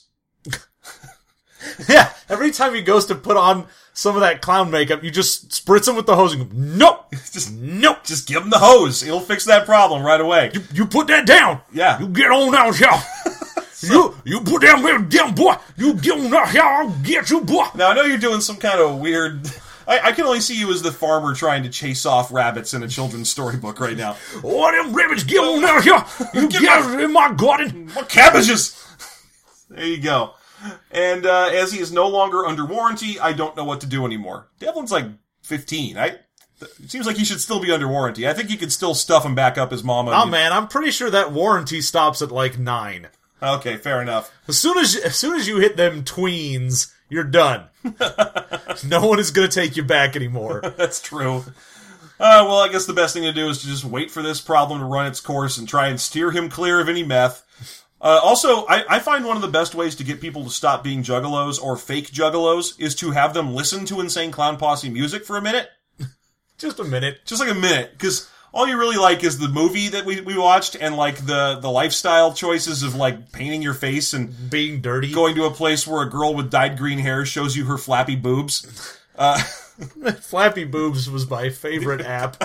Yeah, every time he goes to put on some of that clown makeup, you just spritz him with the hose and go, nope! Nope! Just give him the hose. He'll fix that problem right away. You put that down! Yeah. You get on out here! You put that down, boy! You get on out here, I'll get you, boy! Now, I know you're doing some kind of weird... I can only see you as the farmer trying to chase off rabbits in a children's storybook right now. Oh, them rabbits, get on out here! You get in my garden! What cabbages! There you go. And as he is no longer under warranty, I don't know what to do anymore. Devlin's like 15. It seems like he should still be under warranty. I think you could still stuff him back up his mama. Oh, man, I'm pretty sure that warranty stops at like 9. Okay, fair enough. As soon as you hit them tweens, you're done. No one is going to take you back anymore. That's true. Well, I guess the best thing to do is to just wait for this problem to run its course and try and steer him clear of any meth. Also, I find one of the best ways to get people to stop being juggalos or fake juggalos is to have them listen to Insane Clown Posse music for a minute. Just a minute. Just like a minute, because all you really like is the movie that we watched and like the lifestyle choices of like painting your face and being dirty. Going to a place where a girl with dyed green hair shows you her flappy boobs. Flappy Boobs was my favorite app.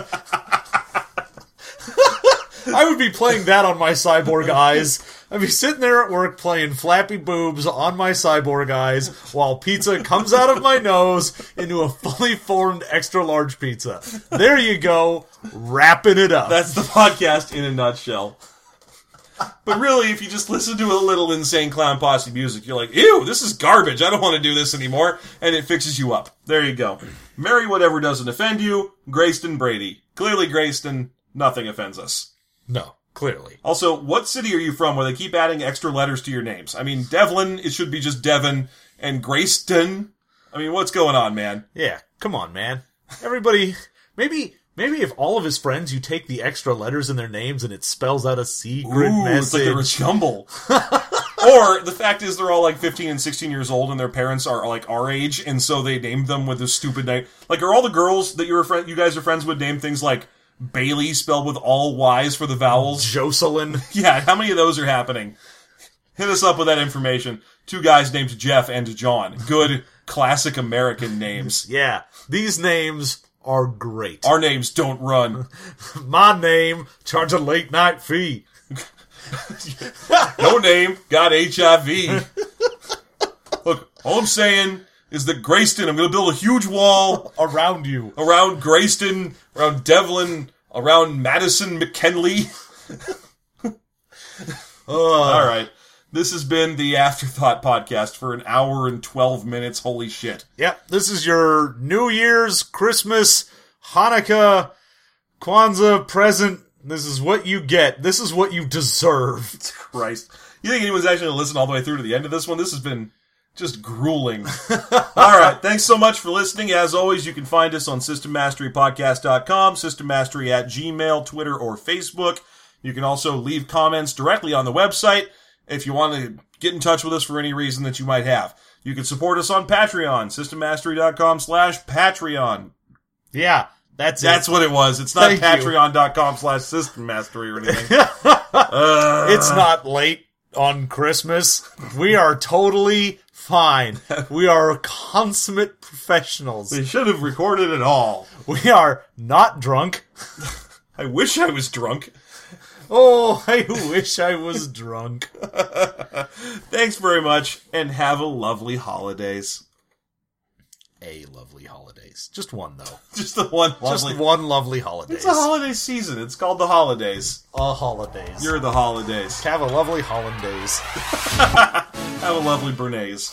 I would be playing that on my Cyborg Eyes. I'd be sitting there at work playing Flappy Boobs on my Cyborg Eyes while pizza comes out of my nose into a fully formed extra large pizza. There you go, wrapping it up. That's the podcast in a nutshell. But really, if you just listen to a little Insane Clown Posse music, you're like, ew, this is garbage. I don't want to do this anymore. And it fixes you up. There you go. Marry whatever doesn't offend you. Grayston Brady. Clearly, Grayston, nothing offends us. No, clearly. Also, what city are you from where they keep adding extra letters to your names? I mean, Devlin, it should be just Devon. And Grayston, I mean, what's going on, man? Yeah, come on, man. Everybody, maybe if all of his friends, you take the extra letters in their names and it spells out a secret message. It's like they're a jumble. Or the fact is they're all like 15 and 16 years old and their parents are like our age, and so they named them with a stupid name. Like, are all the girls that you guys are friends with named things like Bailey spelled with all Y's for the vowels? Jocelyn. Yeah, how many of those are happening? Hit us up with that information. 2 guys named Jeff and John. Good, classic American names. Yeah, these names are great. Our names don't run. My name, charge a late night fee. No name, got HIV. Look, all I'm saying is that Grayston, I'm going to build a huge wall around you. Around Grayston, around Devlin, around Madison McKinley. All right. This has been the Afterthought Podcast for an hour and 12 minutes. Holy shit. Yep, this is your New Year's, Christmas, Hanukkah, Kwanzaa present. This is what you get. This is what you deserve. Christ. You think anyone's actually going to listen all the way through to the end of this one? This has been Just grueling. All right. Thanks so much for listening. As always, you can find us on SystemMasteryPodcast.com, SystemMastery at Gmail, Twitter, or Facebook. You can also leave comments directly on the website if you want to get in touch with us for any reason that you might have. You can support us on Patreon, SystemMastery.com/Patreon. Yeah, that's what it was. It's not Thank you. Patreon.com/SystemMastery or anything. It's not late on Christmas. We are totally fine. We are consummate professionals. We should have recorded it all. We are not drunk. I wish I was drunk. Oh, I wish I was drunk. Thanks very much, and have a lovely holidays. A lovely holidays. Just one, though. Just the one Just lovely... one lovely holidays. It's a holiday season. It's called the holidays. Holidays. You're the holidays. Have a lovely hollandaise. Have a lovely Bernays.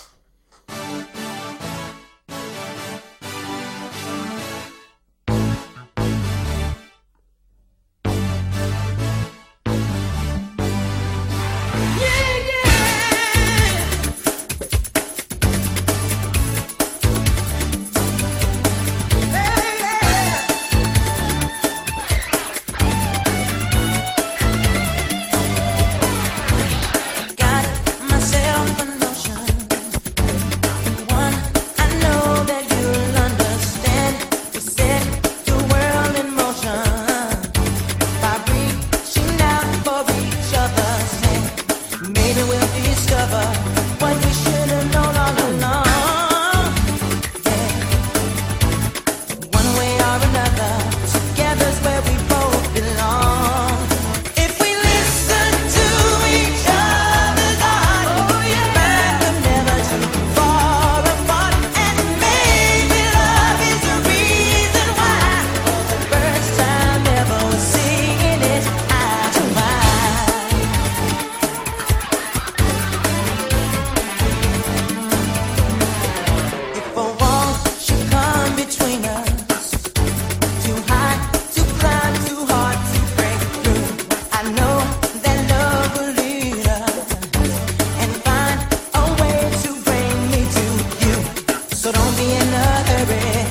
Got myself a notion, one I know that you'll understand. We set the world in motion by reaching out for each other's hand. Maybe we'll discover what we should have known all along. Yeah. One way or another, together's where we both belong. If we listen to each other's heart, find them never too far apart, and maybe love is the reason why. For the first time ever, we're singing it eye to eye. If a wall should come between us, too high to climb, too hard to break through, I know that love will lead us and find a way to bring me to you. So don't be in a hurry.